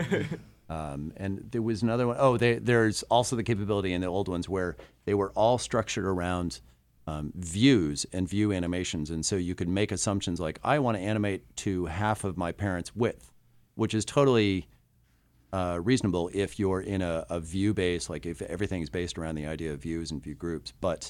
A: No. And there was another one. There's also the capability in the old ones where they were all structured around views and view animations. And so you could make assumptions like, I want to animate to half of my parent's width, which is totally reasonable if you're in a view base, like if everything's based around the idea of views and view groups. But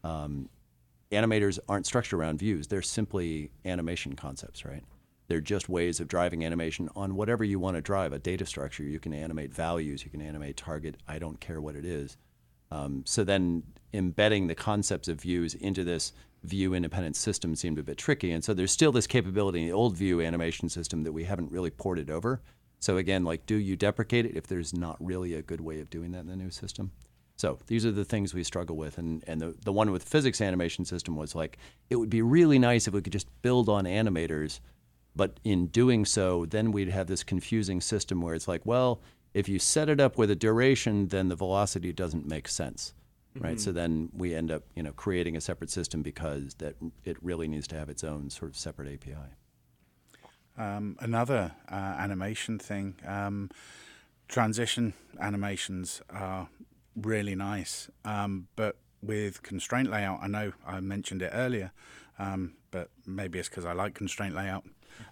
A: animators aren't structured around views. They're simply animation concepts, right? They're just ways of driving animation on whatever you want to drive. A data structure, you can animate values, you can animate target, I don't care what it is. So then embedding the concepts of views into this view-independent system seemed a bit tricky. And so there's still this capability in the old view animation system that we haven't really ported over. So again, like, do you deprecate it if there's not really a good way of doing that in the new system? So these are the things we struggle with. And the one with physics animation system was like, it would be really nice if we could just build on animators. But in doing so, then we'd have this confusing system where it's like, well, if you set it up with a duration, then the velocity doesn't make sense, right? So then we end up, creating a separate system because that it really needs to have its own sort of separate API.
F: Another animation thing, transition animations are really nice, but with constraint layout, I know I mentioned it earlier, but maybe it's because I like constraint layout.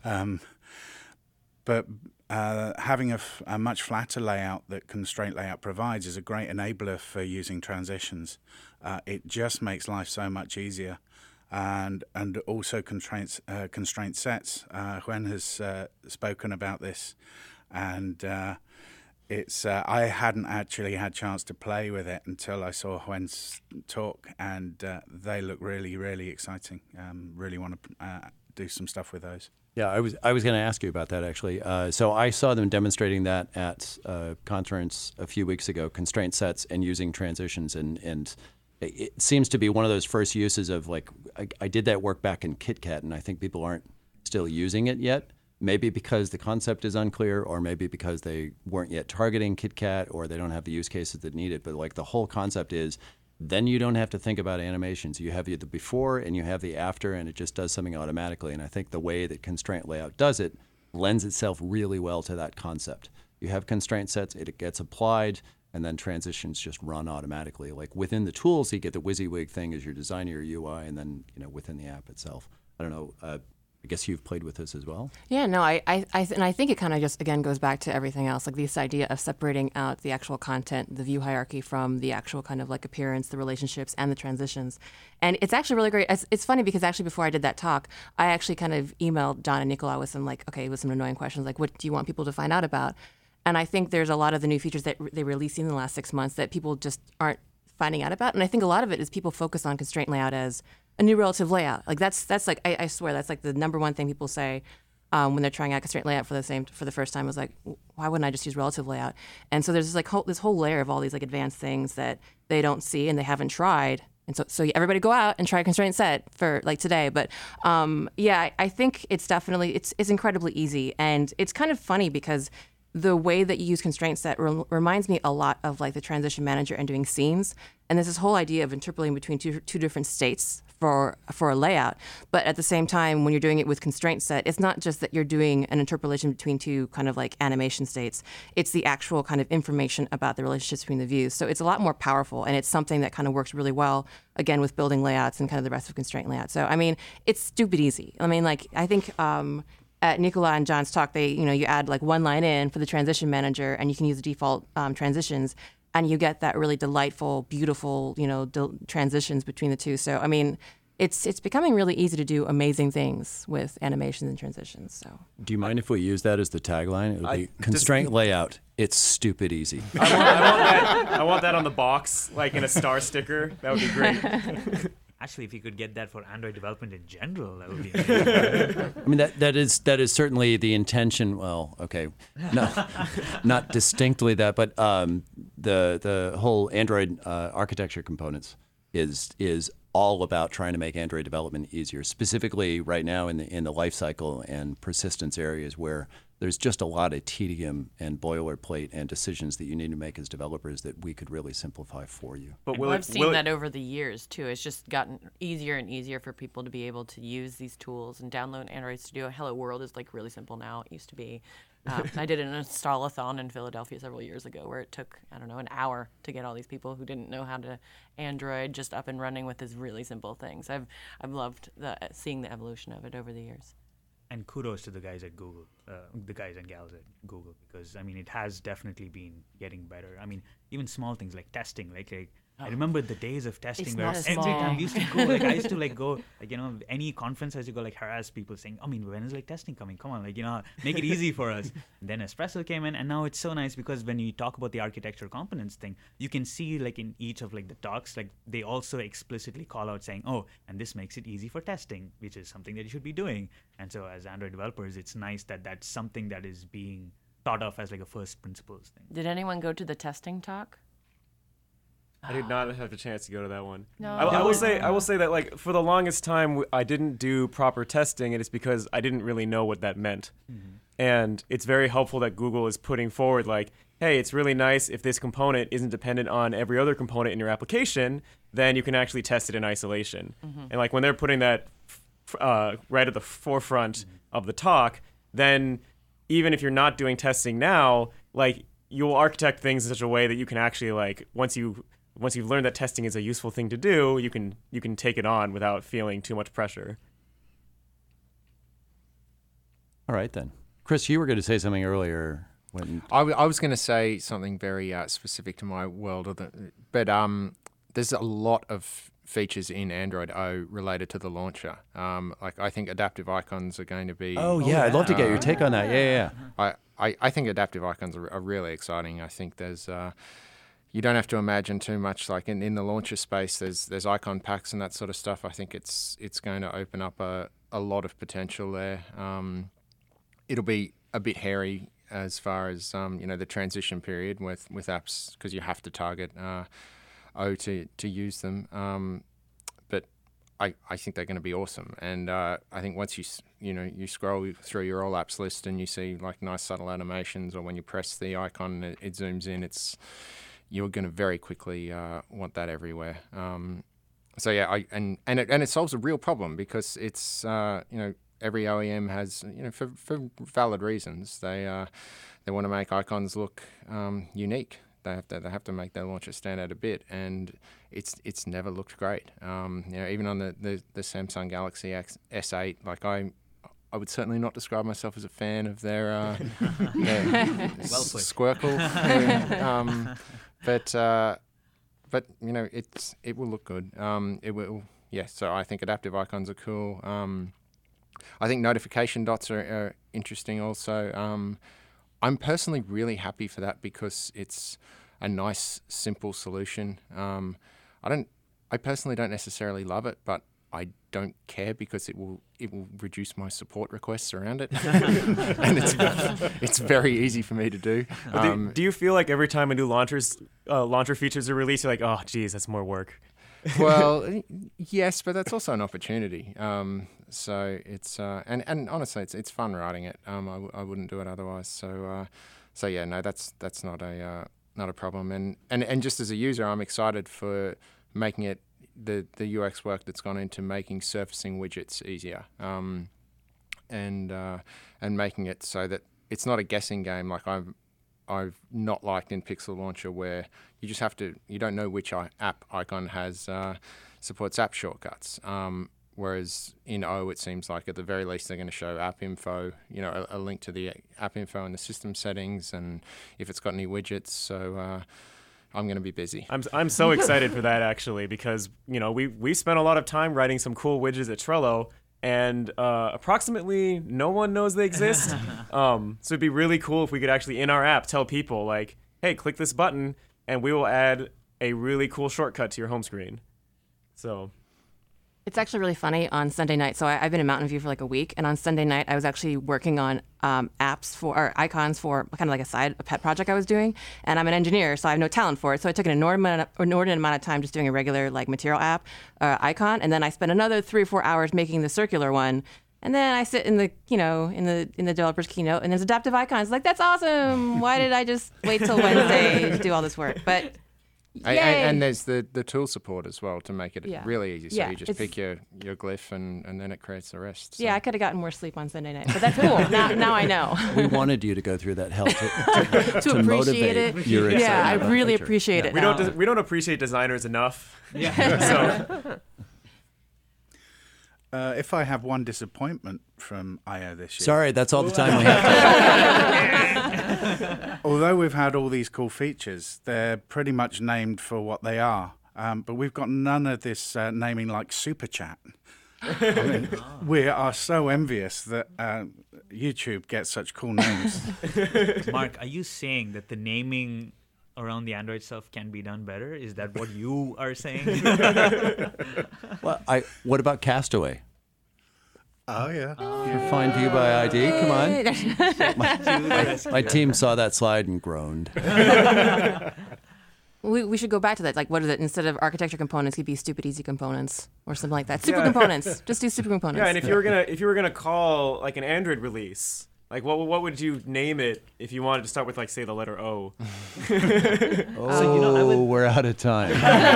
F: But having a much flatter layout that constraint layout provides is a great enabler for using transitions. It just makes life so much easier. And also constraint sets. Hwen has spoken about this, and it's I hadn't actually had a chance to play with it until I saw Hwen's talk, and they look really, really exciting. Really want to do some stuff with those.
A: Yeah, I was going to ask you about that actually. So I saw them demonstrating that at a conference a few weeks ago, constraint sets and using transitions, and it seems to be one of those first uses of like, I did that work back in KitKat, and I think people aren't still using it yet. Maybe because the concept is unclear, or maybe because they weren't yet targeting KitKat, or they don't have the use cases that need it. But like the whole concept is, then you don't have to think about animations. You have the before and you have the after, and it just does something automatically. And I think the way that constraint layout does it lends itself really well to that concept. You have constraint sets, it gets applied, and then transitions just run automatically. Like within the tools, you get the WYSIWYG thing as you're designing your UI, and then within the app itself. I don't know. I guess you've played with this as well.
B: Yeah, no, and I think it kind of just again goes back to everything else, like this idea of separating out the actual content, the view hierarchy from the actual kind of like appearance, the relationships, and the transitions. And it's actually really great. It's funny because actually before I did that talk, I actually kind of emailed John and Nicola with some with some annoying questions like, what do you want people to find out about? And I think there's a lot of the new features that they released in the last 6 months that people just aren't finding out about. And I think a lot of it is people focus on constraint layout as a new relative layout. Like that's like, I swear that's like the number one thing people say when they're trying out constraint layout for the first time, was like, why wouldn't I just use relative layout? And so there's this whole layer of all these like advanced things that they don't see and they haven't tried. And so everybody go out and try constraint set for like today. But I think it's definitely, it's incredibly easy. And it's kind of funny because the way that you use constraint set reminds me a lot of like the transition manager and doing scenes. And there's this whole idea of interpolating between two different states for a layout. But at the same time, when you're doing it with constraint set, it's not just that you're doing an interpolation between two kind of like animation states. It's the actual kind of information about the relationships between the views. So it's a lot more powerful, and it's something that kind of works really well, again, with building layouts and kind of the rest of constraint layout. So, I mean, it's stupid easy. I mean, like, I think at Nicola and John's talk, you add like one line in for the transition manager, and you can use the default transitions, and you get that really delightful, beautiful, transitions between the two. So, I mean, it's becoming really easy to do amazing things with animations and transitions. So,
A: do you mind if we use that as the tagline? It would be constraint layout. It's stupid easy.
G: I want that on the box, like in a star sticker. That would be great.
H: Actually, if you could get that for Android development in general, that would be amazing.
A: I mean, that is certainly the intention. Well, okay, not distinctly that, but the whole Android architecture components is all about trying to make Android development easier. Specifically, right now in the lifecycle and persistence areas where there's just a lot of tedium and boilerplate and decisions that you need to make as developers that we could really simplify for you.
D: But I've seen that over the years too. It's just gotten easier and easier for people to be able to use these tools and download Android Studio. Hello World is like really simple now. It used to be. I did an install-a-thon in Philadelphia several years ago where it took, an hour to get all these people who didn't know how to Android just up and running with these really simple things. I've loved seeing the evolution of it over the years.
H: And kudos to the guys at Google, the guys and gals at Google, because I mean it has definitely been getting better. I mean, even small things like testing, like I remember the days of testing where every time we used to go, I used to go, any conference I used to go harass people saying, when is testing coming? Come on, make it easy for us. And then Espresso came in, and now it's so nice because when you talk about the architecture components thing, you can see in each of the talks, they also explicitly call out saying, and this makes it easy for testing, which is something that you should be doing. And so as Android developers, it's nice that that's something that is being thought of as like a first principles thing.
D: Did anyone go to the testing talk?
G: I did not have the chance to go to that one.
C: No.
G: I will say that like for the longest time I didn't do proper testing, and it's because I didn't really know what that meant. And it's very helpful that Google is putting forward like, hey, it's really nice if this component isn't dependent on every other component in your application, then you can actually test it in isolation. And like when they're putting that right at the forefront of the talk, then even if you're not doing testing now, like you'll architect things in such a way that you can actually like once you've learned that testing is a useful thing to do, you can take it on without feeling too much pressure.
A: All right, then. Chris, you were going to say something earlier.
E: I was going to say something very specific to my world, but there's a lot of features in Android O related to the launcher. Like I think adaptive icons are going to be.
A: Oh yeah, I'd love to get your take on that. Yeah.
E: I think adaptive icons are really exciting. I think there's. You don't have to imagine too much. Like in the launcher space, there's icon packs and that sort of stuff. I think it's going to open up a lot of potential there. It'll be a bit hairy as far as the transition period with apps because you have to target O to use them. But I think they're going to be awesome. And I think once you scroll through your all apps list and you see like nice subtle animations, or when you press the icon it zooms in, you're going to very quickly want that everywhere. So yeah, it solves a real problem because it's every OEM has for valid reasons they want to make icons look unique. They have to make their launcher stand out a bit, and it's never looked great. Even on the Samsung Galaxy S8, like I would certainly not describe myself as a fan of their Squircle. But it will look good. It will, yeah. So I think adaptive icons are cool. I think notification dots are interesting also. I'm personally really happy for that because it's a nice, simple solution. I personally don't necessarily love it, but I don't care because it will reduce my support requests around it, and it's very easy for me to do.
G: Do you feel like every time a new launcher features are released, you're like, oh, geez, that's more work?
E: Well, yes, but that's also an opportunity. So it's and honestly, it's fun writing it. I wouldn't do it otherwise. So yeah, no, that's not a problem. And just as a user, I'm excited for making it the UX work that's gone into making surfacing widgets easier, and making it so that it's not a guessing game like I've not liked in Pixel Launcher, where you don't know which app icon supports app shortcuts. Whereas in O, it seems like at the very least they're going to show app info, a link to the app info in the system settings, and if it's got any widgets. So I'm going to be busy.
G: I'm so excited for that actually, because we spent a lot of time writing some cool widgets at Trello, and approximately no one knows they exist. So it'd be really cool if we could actually in our app tell people like, hey, click this button and we will add a really cool shortcut to your home screen. So
B: it's actually really funny on Sunday night. So I've been in Mountain View for like a week, and on Sunday night I was actually working on icons for kind of like a pet project I was doing. And I'm an engineer, so I have no talent for it. So I took an inordinate amount of time just doing a regular like material app icon, and then I spent another 3 or 4 hours making the circular one. And then I sit in the in the developer's keynote, and there's adaptive icons. Like, that's awesome. Why did I just wait till Wednesday to do all this work? But
E: and there's the tool support as well to make it really easy. So
B: Yeah,
E: you just pick your glyph and then it creates the rest. So.
B: Yeah, I could have gotten more sleep on Sunday night, but that's cool. now I know.
A: We wanted you to go through that hell to
B: appreciate
A: motivate
B: it.
A: your excitement
B: Yeah, I
A: about
B: really
A: Launcher.
B: appreciate it.
G: We don't appreciate designers enough.
H: Yeah.
F: If I have one disappointment from I/O this year.
A: Sorry, that's all the time we have.
F: Although we've had all these cool features, they're pretty much named for what they are. But we've got none of this naming like Super Chat. I mean, we are so envious that YouTube gets such cool names.
H: Mark, are you saying that the naming around the Android stuff can be done better? Is that what you are saying?
A: Well, what about Castaway?
F: Oh, yeah.
A: Find view by ID. Come on. My team saw that slide and groaned.
B: We should go back to that. Like, what is it? Instead of architecture components, it could be stupid easy components or something like that. Super components. Just do super components.
G: Yeah, and if you were gonna call like an Android release, like what would you name it if you wanted to start with like say the letter O?
A: We're out of time.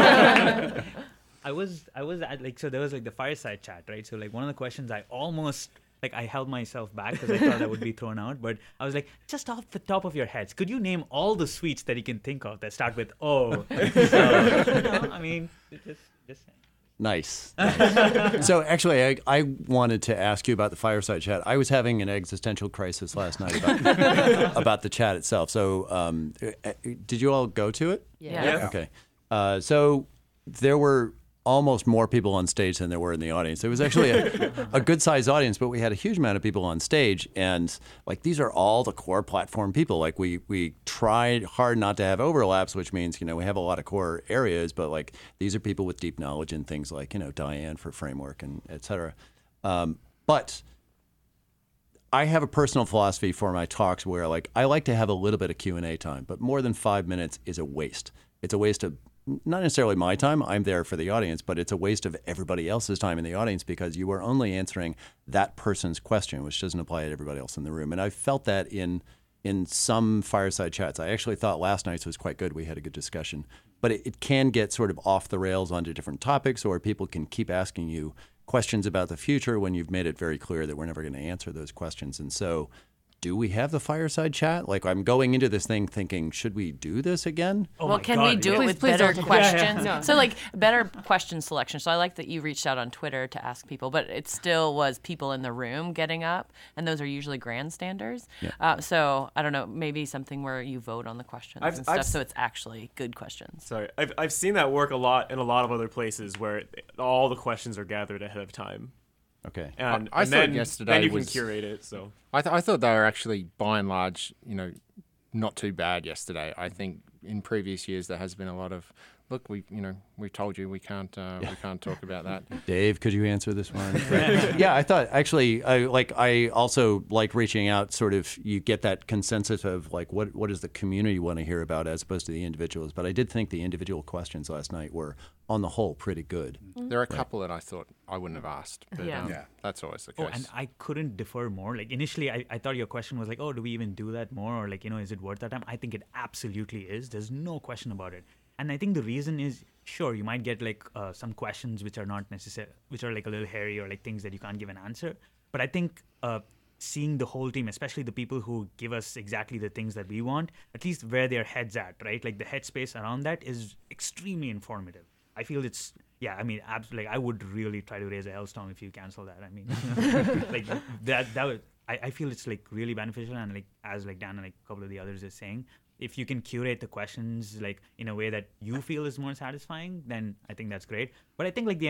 H: I was at like, so there was like the fireside chat, right? So like one of the questions I almost like I held myself back because I thought that would be thrown out, but I was like, just off the top of your heads, could you name all the sweets that you can think of that start with O? So, I mean, just saying.
A: Nice. So actually, I wanted to ask you about the fireside chat. I was having an existential crisis last night about the chat itself. So did you all go to it?
D: Yeah.
A: Okay. So there were almost more people on stage than there were in the audience. It was actually a good-sized audience, but we had a huge amount of people on stage, and like these are all the core platform people. Like we tried hard not to have overlaps, which means we have a lot of core areas, but like these are people with deep knowledge in things like Diane for framework and et cetera. But I have a personal philosophy for my talks where like I like to have a little bit of Q&A time, but more than 5 minutes is a waste. It's a waste of not necessarily my time, I'm there for the audience, but it's a waste of everybody else's time in the audience because you are only answering that person's question, which doesn't apply to everybody else in the room. And I felt that in some fireside chats. I actually thought last night's was quite good. We had a good discussion. But it can get sort of off the rails onto different topics, or people can keep asking you questions about the future when you've made it very clear that we're never going to answer those questions. And so do we have the fireside chat? Like, I'm going into this thing thinking, should we do this again?
H: Oh
D: well,
H: my
D: can
H: God,
D: we do
H: yeah.
D: it with
B: Please
D: better
B: don't.
D: questions?
B: No.
D: So, like, better question selection. So I like that you reached out on Twitter to ask people, but it still was people in the room getting up, and those are usually grandstanders.
A: Yeah.
D: So, I don't know, maybe something where you vote on the questions and stuff, so it's actually good questions.
G: Sorry, I've seen that work a lot in a lot of other places where all the questions are gathered ahead of time.
A: Okay.
G: And,
E: I
G: and
E: thought
G: then,
E: yesterday
G: then you
E: was-
G: can curate it. So
E: I thought they were actually, by and large, not too bad yesterday. I think in previous years there has been a lot of, look, we told you we can't talk about that.
A: Dave, could you answer this one? Yeah, I thought actually, I also like reaching out. Sort of, you get that consensus of like what does the community want to hear about as opposed to the individuals. But I did think the individual questions last night were, on the whole, pretty good.
E: There are a couple that I thought I wouldn't have asked, but
D: Yeah.
E: that's always the case.
H: Oh, and I couldn't differ more. Like initially, I thought your question was like, oh, do we even do that more, or like is it worth our time? I think it absolutely is. There's no question about it. And I think the reason is, sure, you might get like some questions which are not necessary, which are like a little hairy or like things that you can't give an answer. But I think seeing the whole team, especially the people who give us exactly the things that we want, at least where their head's at, right? Like the headspace around that is extremely informative. I feel it's, yeah, I mean, absolutely. Like, I would really try to raise a hellstorm if you cancel that. I mean, like that would, I feel it's like really beneficial. And like, as like Dan and like a couple of the others is saying, if you can curate the questions like in a way that you feel is more satisfying, then I think that's great. But I think like the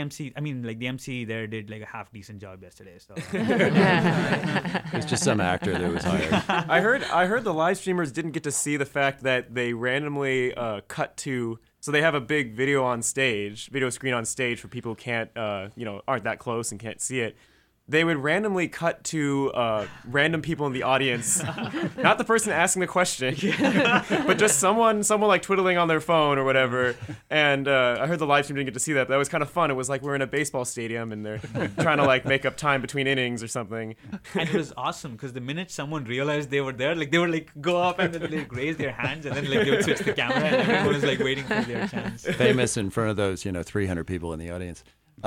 H: MC there did like a half decent job yesterday. So
A: It's just some actor that was hired.
G: I heard the live streamers didn't get to see the fact that they randomly cut to. So they have a big video screen on stage for people who can't, aren't that close and can't see it. They would randomly cut to random people in the audience, not the person asking the question, but just someone like twiddling on their phone or whatever. And I heard the live stream didn't get to see that, but that was kind of fun. It was like we're in a baseball stadium and they're trying to like make up time between innings or something.
H: and it was awesome because the minute someone realized they were there, like they would like go up and then like raise their hands and then like they would switch the camera and everyone was like waiting for their chance.
A: Famous in front of those 300 people in the audience.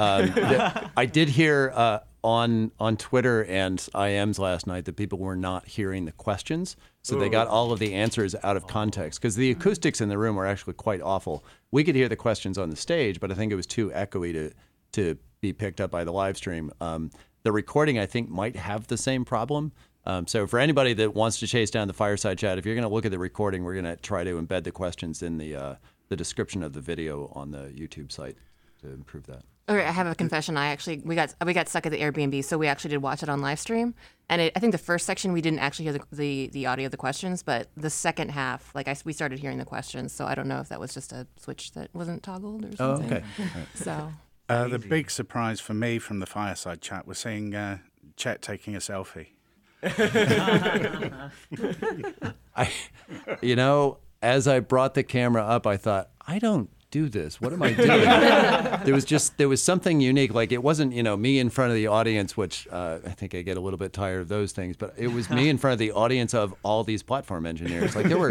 A: I did hear on Twitter and IMs last night that people were not hearing the questions, so they got all of the answers out of context because the acoustics in the room were actually quite awful. We could hear the questions on the stage, but I think it was too echoey to be picked up by the live stream. The recording, I think, might have the same problem. So for anybody that wants to chase down the fireside chat, if you're going to look at the recording, we're going to try to embed the questions in the description of the video on the YouTube site to improve that.
B: Okay, I have a confession. We got stuck at the Airbnb, so we actually did watch it on live stream. And I think the first section we didn't actually hear the audio of the questions, but the second half, we started hearing the questions. So I don't know if that was just a switch that wasn't toggled or something.
A: Oh, okay.
B: So
F: The big surprise for me from the fireside chat was seeing Chet taking a selfie.
A: As I brought the camera up, I thought, I don't do this. What am I doing? there was something unique. Like, it wasn't, me in front of the audience, which I think I get a little bit tired of those things, but it was me in front of the audience of all these platform engineers. Like, there were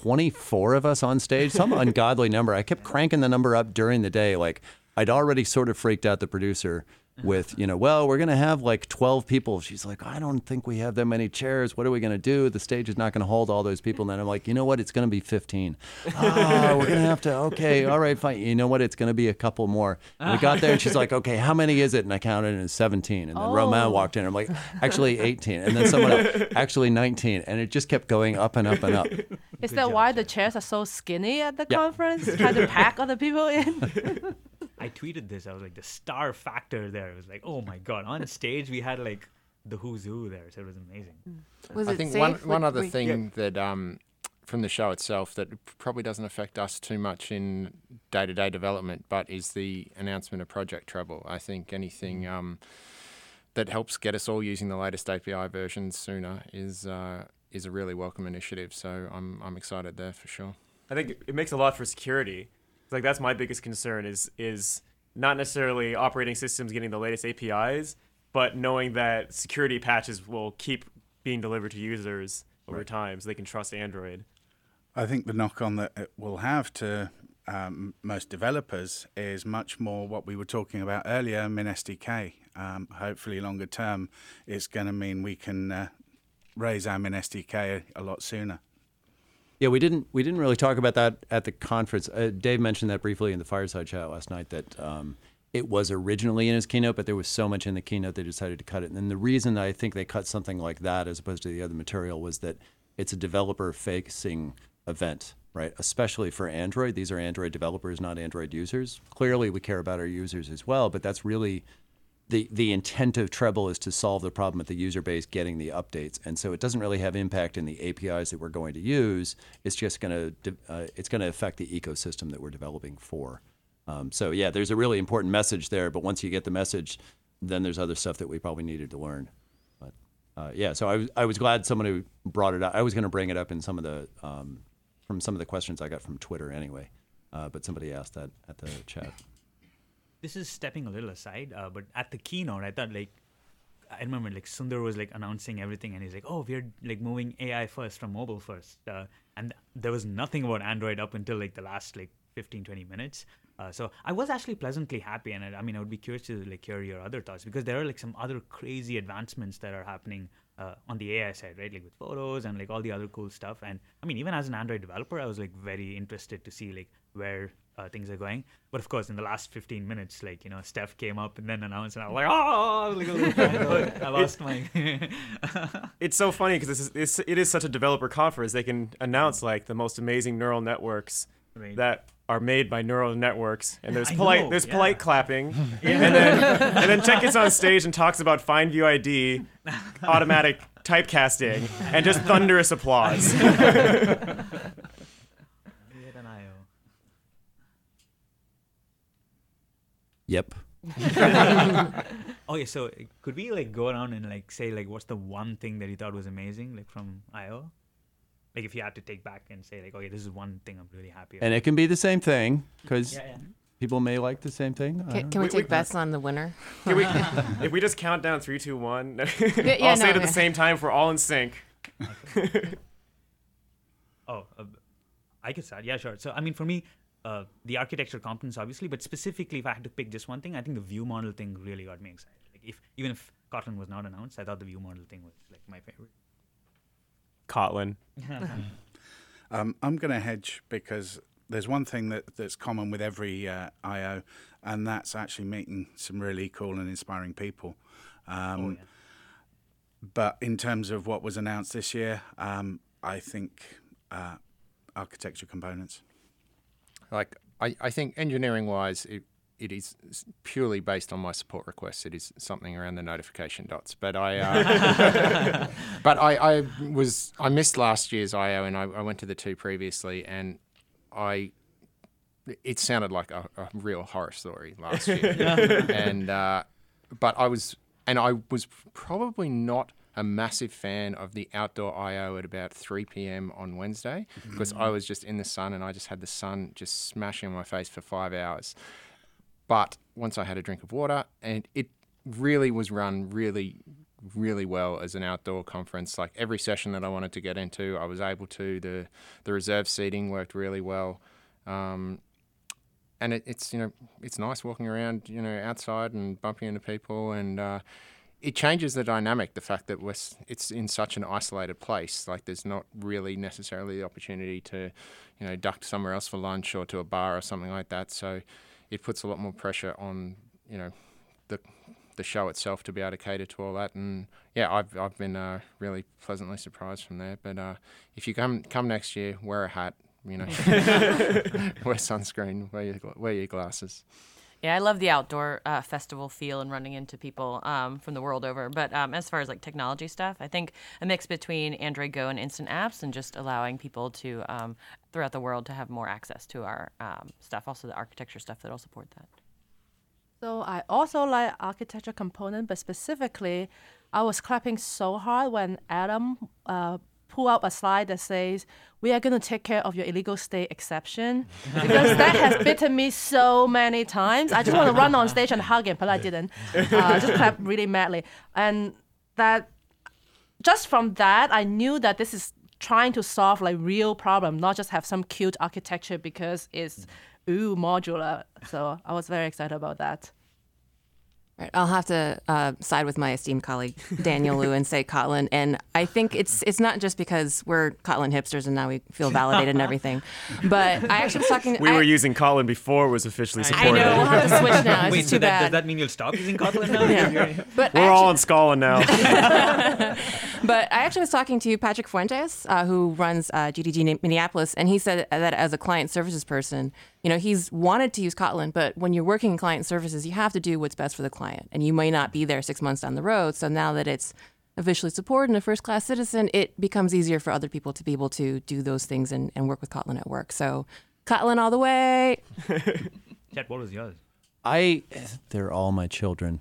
A: 24 of us on stage, some ungodly number. I kept cranking the number up during the day. Like, I'd already sort of freaked out the producer with, well, we're going to have like 12 people. She's like, I don't think we have that many chairs. What are we going to do? The stage is not going to hold all those people. And then I'm like, you know what? It's going to be 15. Oh, we're going to have to, okay, all right, fine. You know what? It's going to be a couple more. And we got there and she's like, okay, how many is it? And I counted and it's 17. And then Romain walked in. I'm like, actually 18. And then someone else, actually 19. And it just kept going up and up and up.
C: Is that why the chairs are so skinny at the conference? Trying to pack other people in?
H: I tweeted this. I was like, the star factor there. It was like, oh my God. On stage, we had like the who's who there. So it was amazing.
B: Was
E: I
B: it
E: think
B: safe?
E: one other thing that from the show itself that probably doesn't affect us too much in day-to-day development, but is the announcement of Project Treble. I think anything that helps get us all using the latest API versions sooner is a really welcome initiative. So I'm excited there for sure.
G: I think it makes a lot for security. Like, that's my biggest concern is not necessarily operating systems getting the latest APIs, but knowing that security patches will keep being delivered to users over time so they can trust Android.
F: I think the knock-on that it will have to most developers is much more what we were talking about earlier, MinSDK. Hopefully longer term, it's going to mean we can raise our MinSDK a lot sooner.
A: Yeah, we didn't really talk about that at the conference. Dave mentioned that briefly in the fireside chat last night, that it was originally in his keynote, but there was so much in the keynote they decided to cut it. And then the reason I think they cut something like that as opposed to the other material was that it's a developer-facing event, right? Especially for Android. These are Android developers, not Android users. Clearly, we care about our users as well, but that's really the intent of Treble is to solve the problem with the user base getting the updates. And so it doesn't really have impact in the APIs that we're going to use. It's just going to affect the ecosystem that we're developing for. So yeah, there's a really important message there, but once you get the message, then there's other stuff that we probably needed to learn. But yeah, so I was glad someone who brought it up. I was going to bring it up in some of the from some of the questions I got from Twitter anyway, but somebody asked that at the chat.
H: This is stepping a little aside, but at the keynote, I thought I remember Sundar was announcing everything, and he's like, "Oh, we're moving AI first from mobile first," and there was nothing about Android up until the last 15-20 minutes. So I was actually pleasantly happy, and I would be curious to hear your other thoughts, because there are some other crazy advancements that are happening on the AI side, right? With photos and all the other cool stuff. And even as an Android developer, I was very interested to see where things are going. But of course, in the last 15 minutes, Steph came up and then announced, and I was like, oh, I lost my.
G: It's so funny because it is such a developer conference. They can announce the most amazing neural networks that are made by neural networks, and there's polite clapping, and then Chet gets on stage and talks about Find View ID, automatic typecasting, and just thunderous applause.
A: Yep.
H: Okay, so could we go around and say what's the one thing that you thought was amazing from I/O? If you had to take back and say okay, this is one thing I'm really happy about.
A: And it can be the same thing, because people may like the same thing.
B: Can we take bets on the winner?
G: If we just count down 3, 2, 1, I'll say it at the same time if we're all in sync.
H: I could start. Yeah, sure. So for me, the architecture components obviously, but specifically if I had to pick just one thing, I think the view model thing really got me excited. Even if Kotlin was not announced, I thought the view model thing was my favorite.
G: Kotlin.
F: I'm going to hedge, because there's one thing that's common with every I/O, and that's actually meeting some really cool and inspiring people. But in terms of what was announced this year, I think architecture components.
E: I think engineering-wise, it is purely based on my support requests. It is something around the notification dots. But I missed last year's I/O, and I went to the two previously, and it sounded like a real horror story last year. And but I was and I was probably not a massive fan of the outdoor I.O. at about 3 p.m. on Wednesday because I was just in the sun and I just had the sun just smashing on my face for 5 hours. But once I had a drink of water, and it really was run really well as an outdoor conference. Like every session that I wanted to get into, I was able to. The reserve seating worked really well. And it's nice walking around, outside and bumping into people, and it changes the dynamic. The fact that it's in such an isolated place, like there's not really necessarily the opportunity to, duck somewhere else for lunch or to a bar or something like that. So it puts a lot more pressure on, the show itself to be able to cater to all that. And yeah, I've been really pleasantly surprised from there. But if you come next year, wear a hat. Wear sunscreen, wear your glasses.
D: Yeah, I love the outdoor festival feel and running into people from the world over. But as far as like technology stuff, I think a mix between Android Go and Instant Apps and just allowing people to throughout the world to have more access to our stuff, also the architecture stuff that'll support that.
C: So I also like architecture component, but specifically, I was clapping so hard when Adam pulled out a slide that says, "We are going to take care of your illegal stay exception," because that has bitten me so many times. I just want to run on stage and hug him, but I didn't. Just clap really madly. And that, just from that, I knew that this is trying to solve like real problem, not just have some cute architecture because it's modular. So I was very excited about that.
B: Right. I'll have to side with my esteemed colleague Daniel Liu and say Kotlin. And I think it's not just because we're Kotlin hipsters and now we feel validated and everything. But I actually was talking.
G: We were using Kotlin before it was officially supported.
B: I know. We'll have to switch now.
H: Wait,
B: It's
H: so
B: too bad.
H: does that mean you'll stop using Kotlin now?
B: Yeah. But
G: We're all on Scala now.
B: But I actually was talking to Patrick Fuentes, who runs GDG Minneapolis, and he said that as a client services person, he's wanted to use Kotlin, but when you're working in client services, you have to do what's best for the client, and you may not be there 6 months down the road. So now that it's officially supported and a first-class citizen, it becomes easier for other people to be able to do those things and work with Kotlin at work. So Kotlin all the way.
H: Chet, what was yours?
A: They're all my children.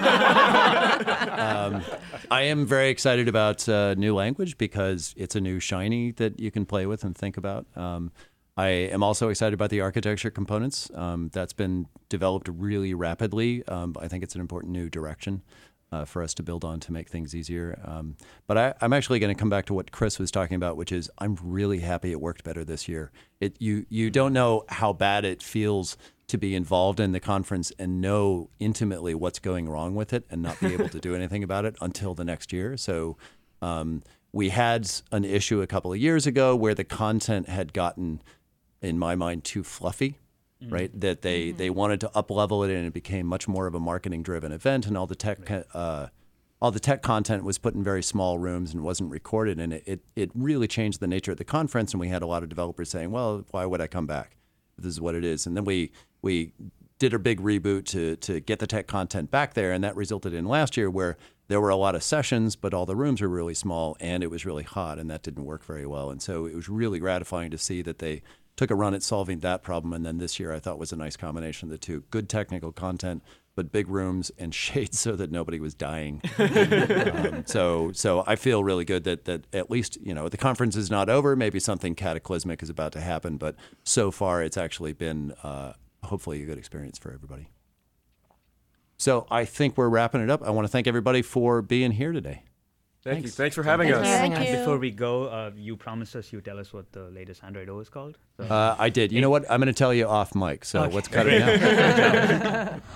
A: I am very excited about new language because it's a new shiny that you can play with and think about. I am also excited about the architecture components. That's been developed really rapidly. I think it's an important new direction for us to build on to make things easier. But I'm actually going to come back to what Chris was talking about, which is I'm really happy it worked better this year. You don't know how bad it feels to be involved in the conference and know intimately what's going wrong with it and not be able to do anything about it until the next year. So we had an issue a couple of years ago where the content had gotten, in my mind, too fluffy, right? That they wanted to up-level it and it became much more of a marketing-driven event, and all the tech content was put in very small rooms and wasn't recorded, and it really changed the nature of the conference, and we had a lot of developers saying, well, why would I come back? This is what it is. And then we did a big reboot to get the tech content back there, and that resulted in last year where there were a lot of sessions, but all the rooms were really small, and it was really hot, and that didn't work very well. And so it was really gratifying to see that they took a run at solving that problem, and then this year I thought was a nice combination of the two. Good technical content, but big rooms and shades so that nobody was dying. So I feel really good that at least, the conference is not over. Maybe something cataclysmic is about to happen, but so far it's actually been hopefully a good experience for everybody. So I think we're wrapping it up. I want to thank everybody for being here today.
G: Thank you. Thanks for having us.
C: Thank you.
H: Before we go, you promised us you tell us what the latest Android O is called. So.
A: I did. You know what? I'm going to tell you off mic, so let's cut it now.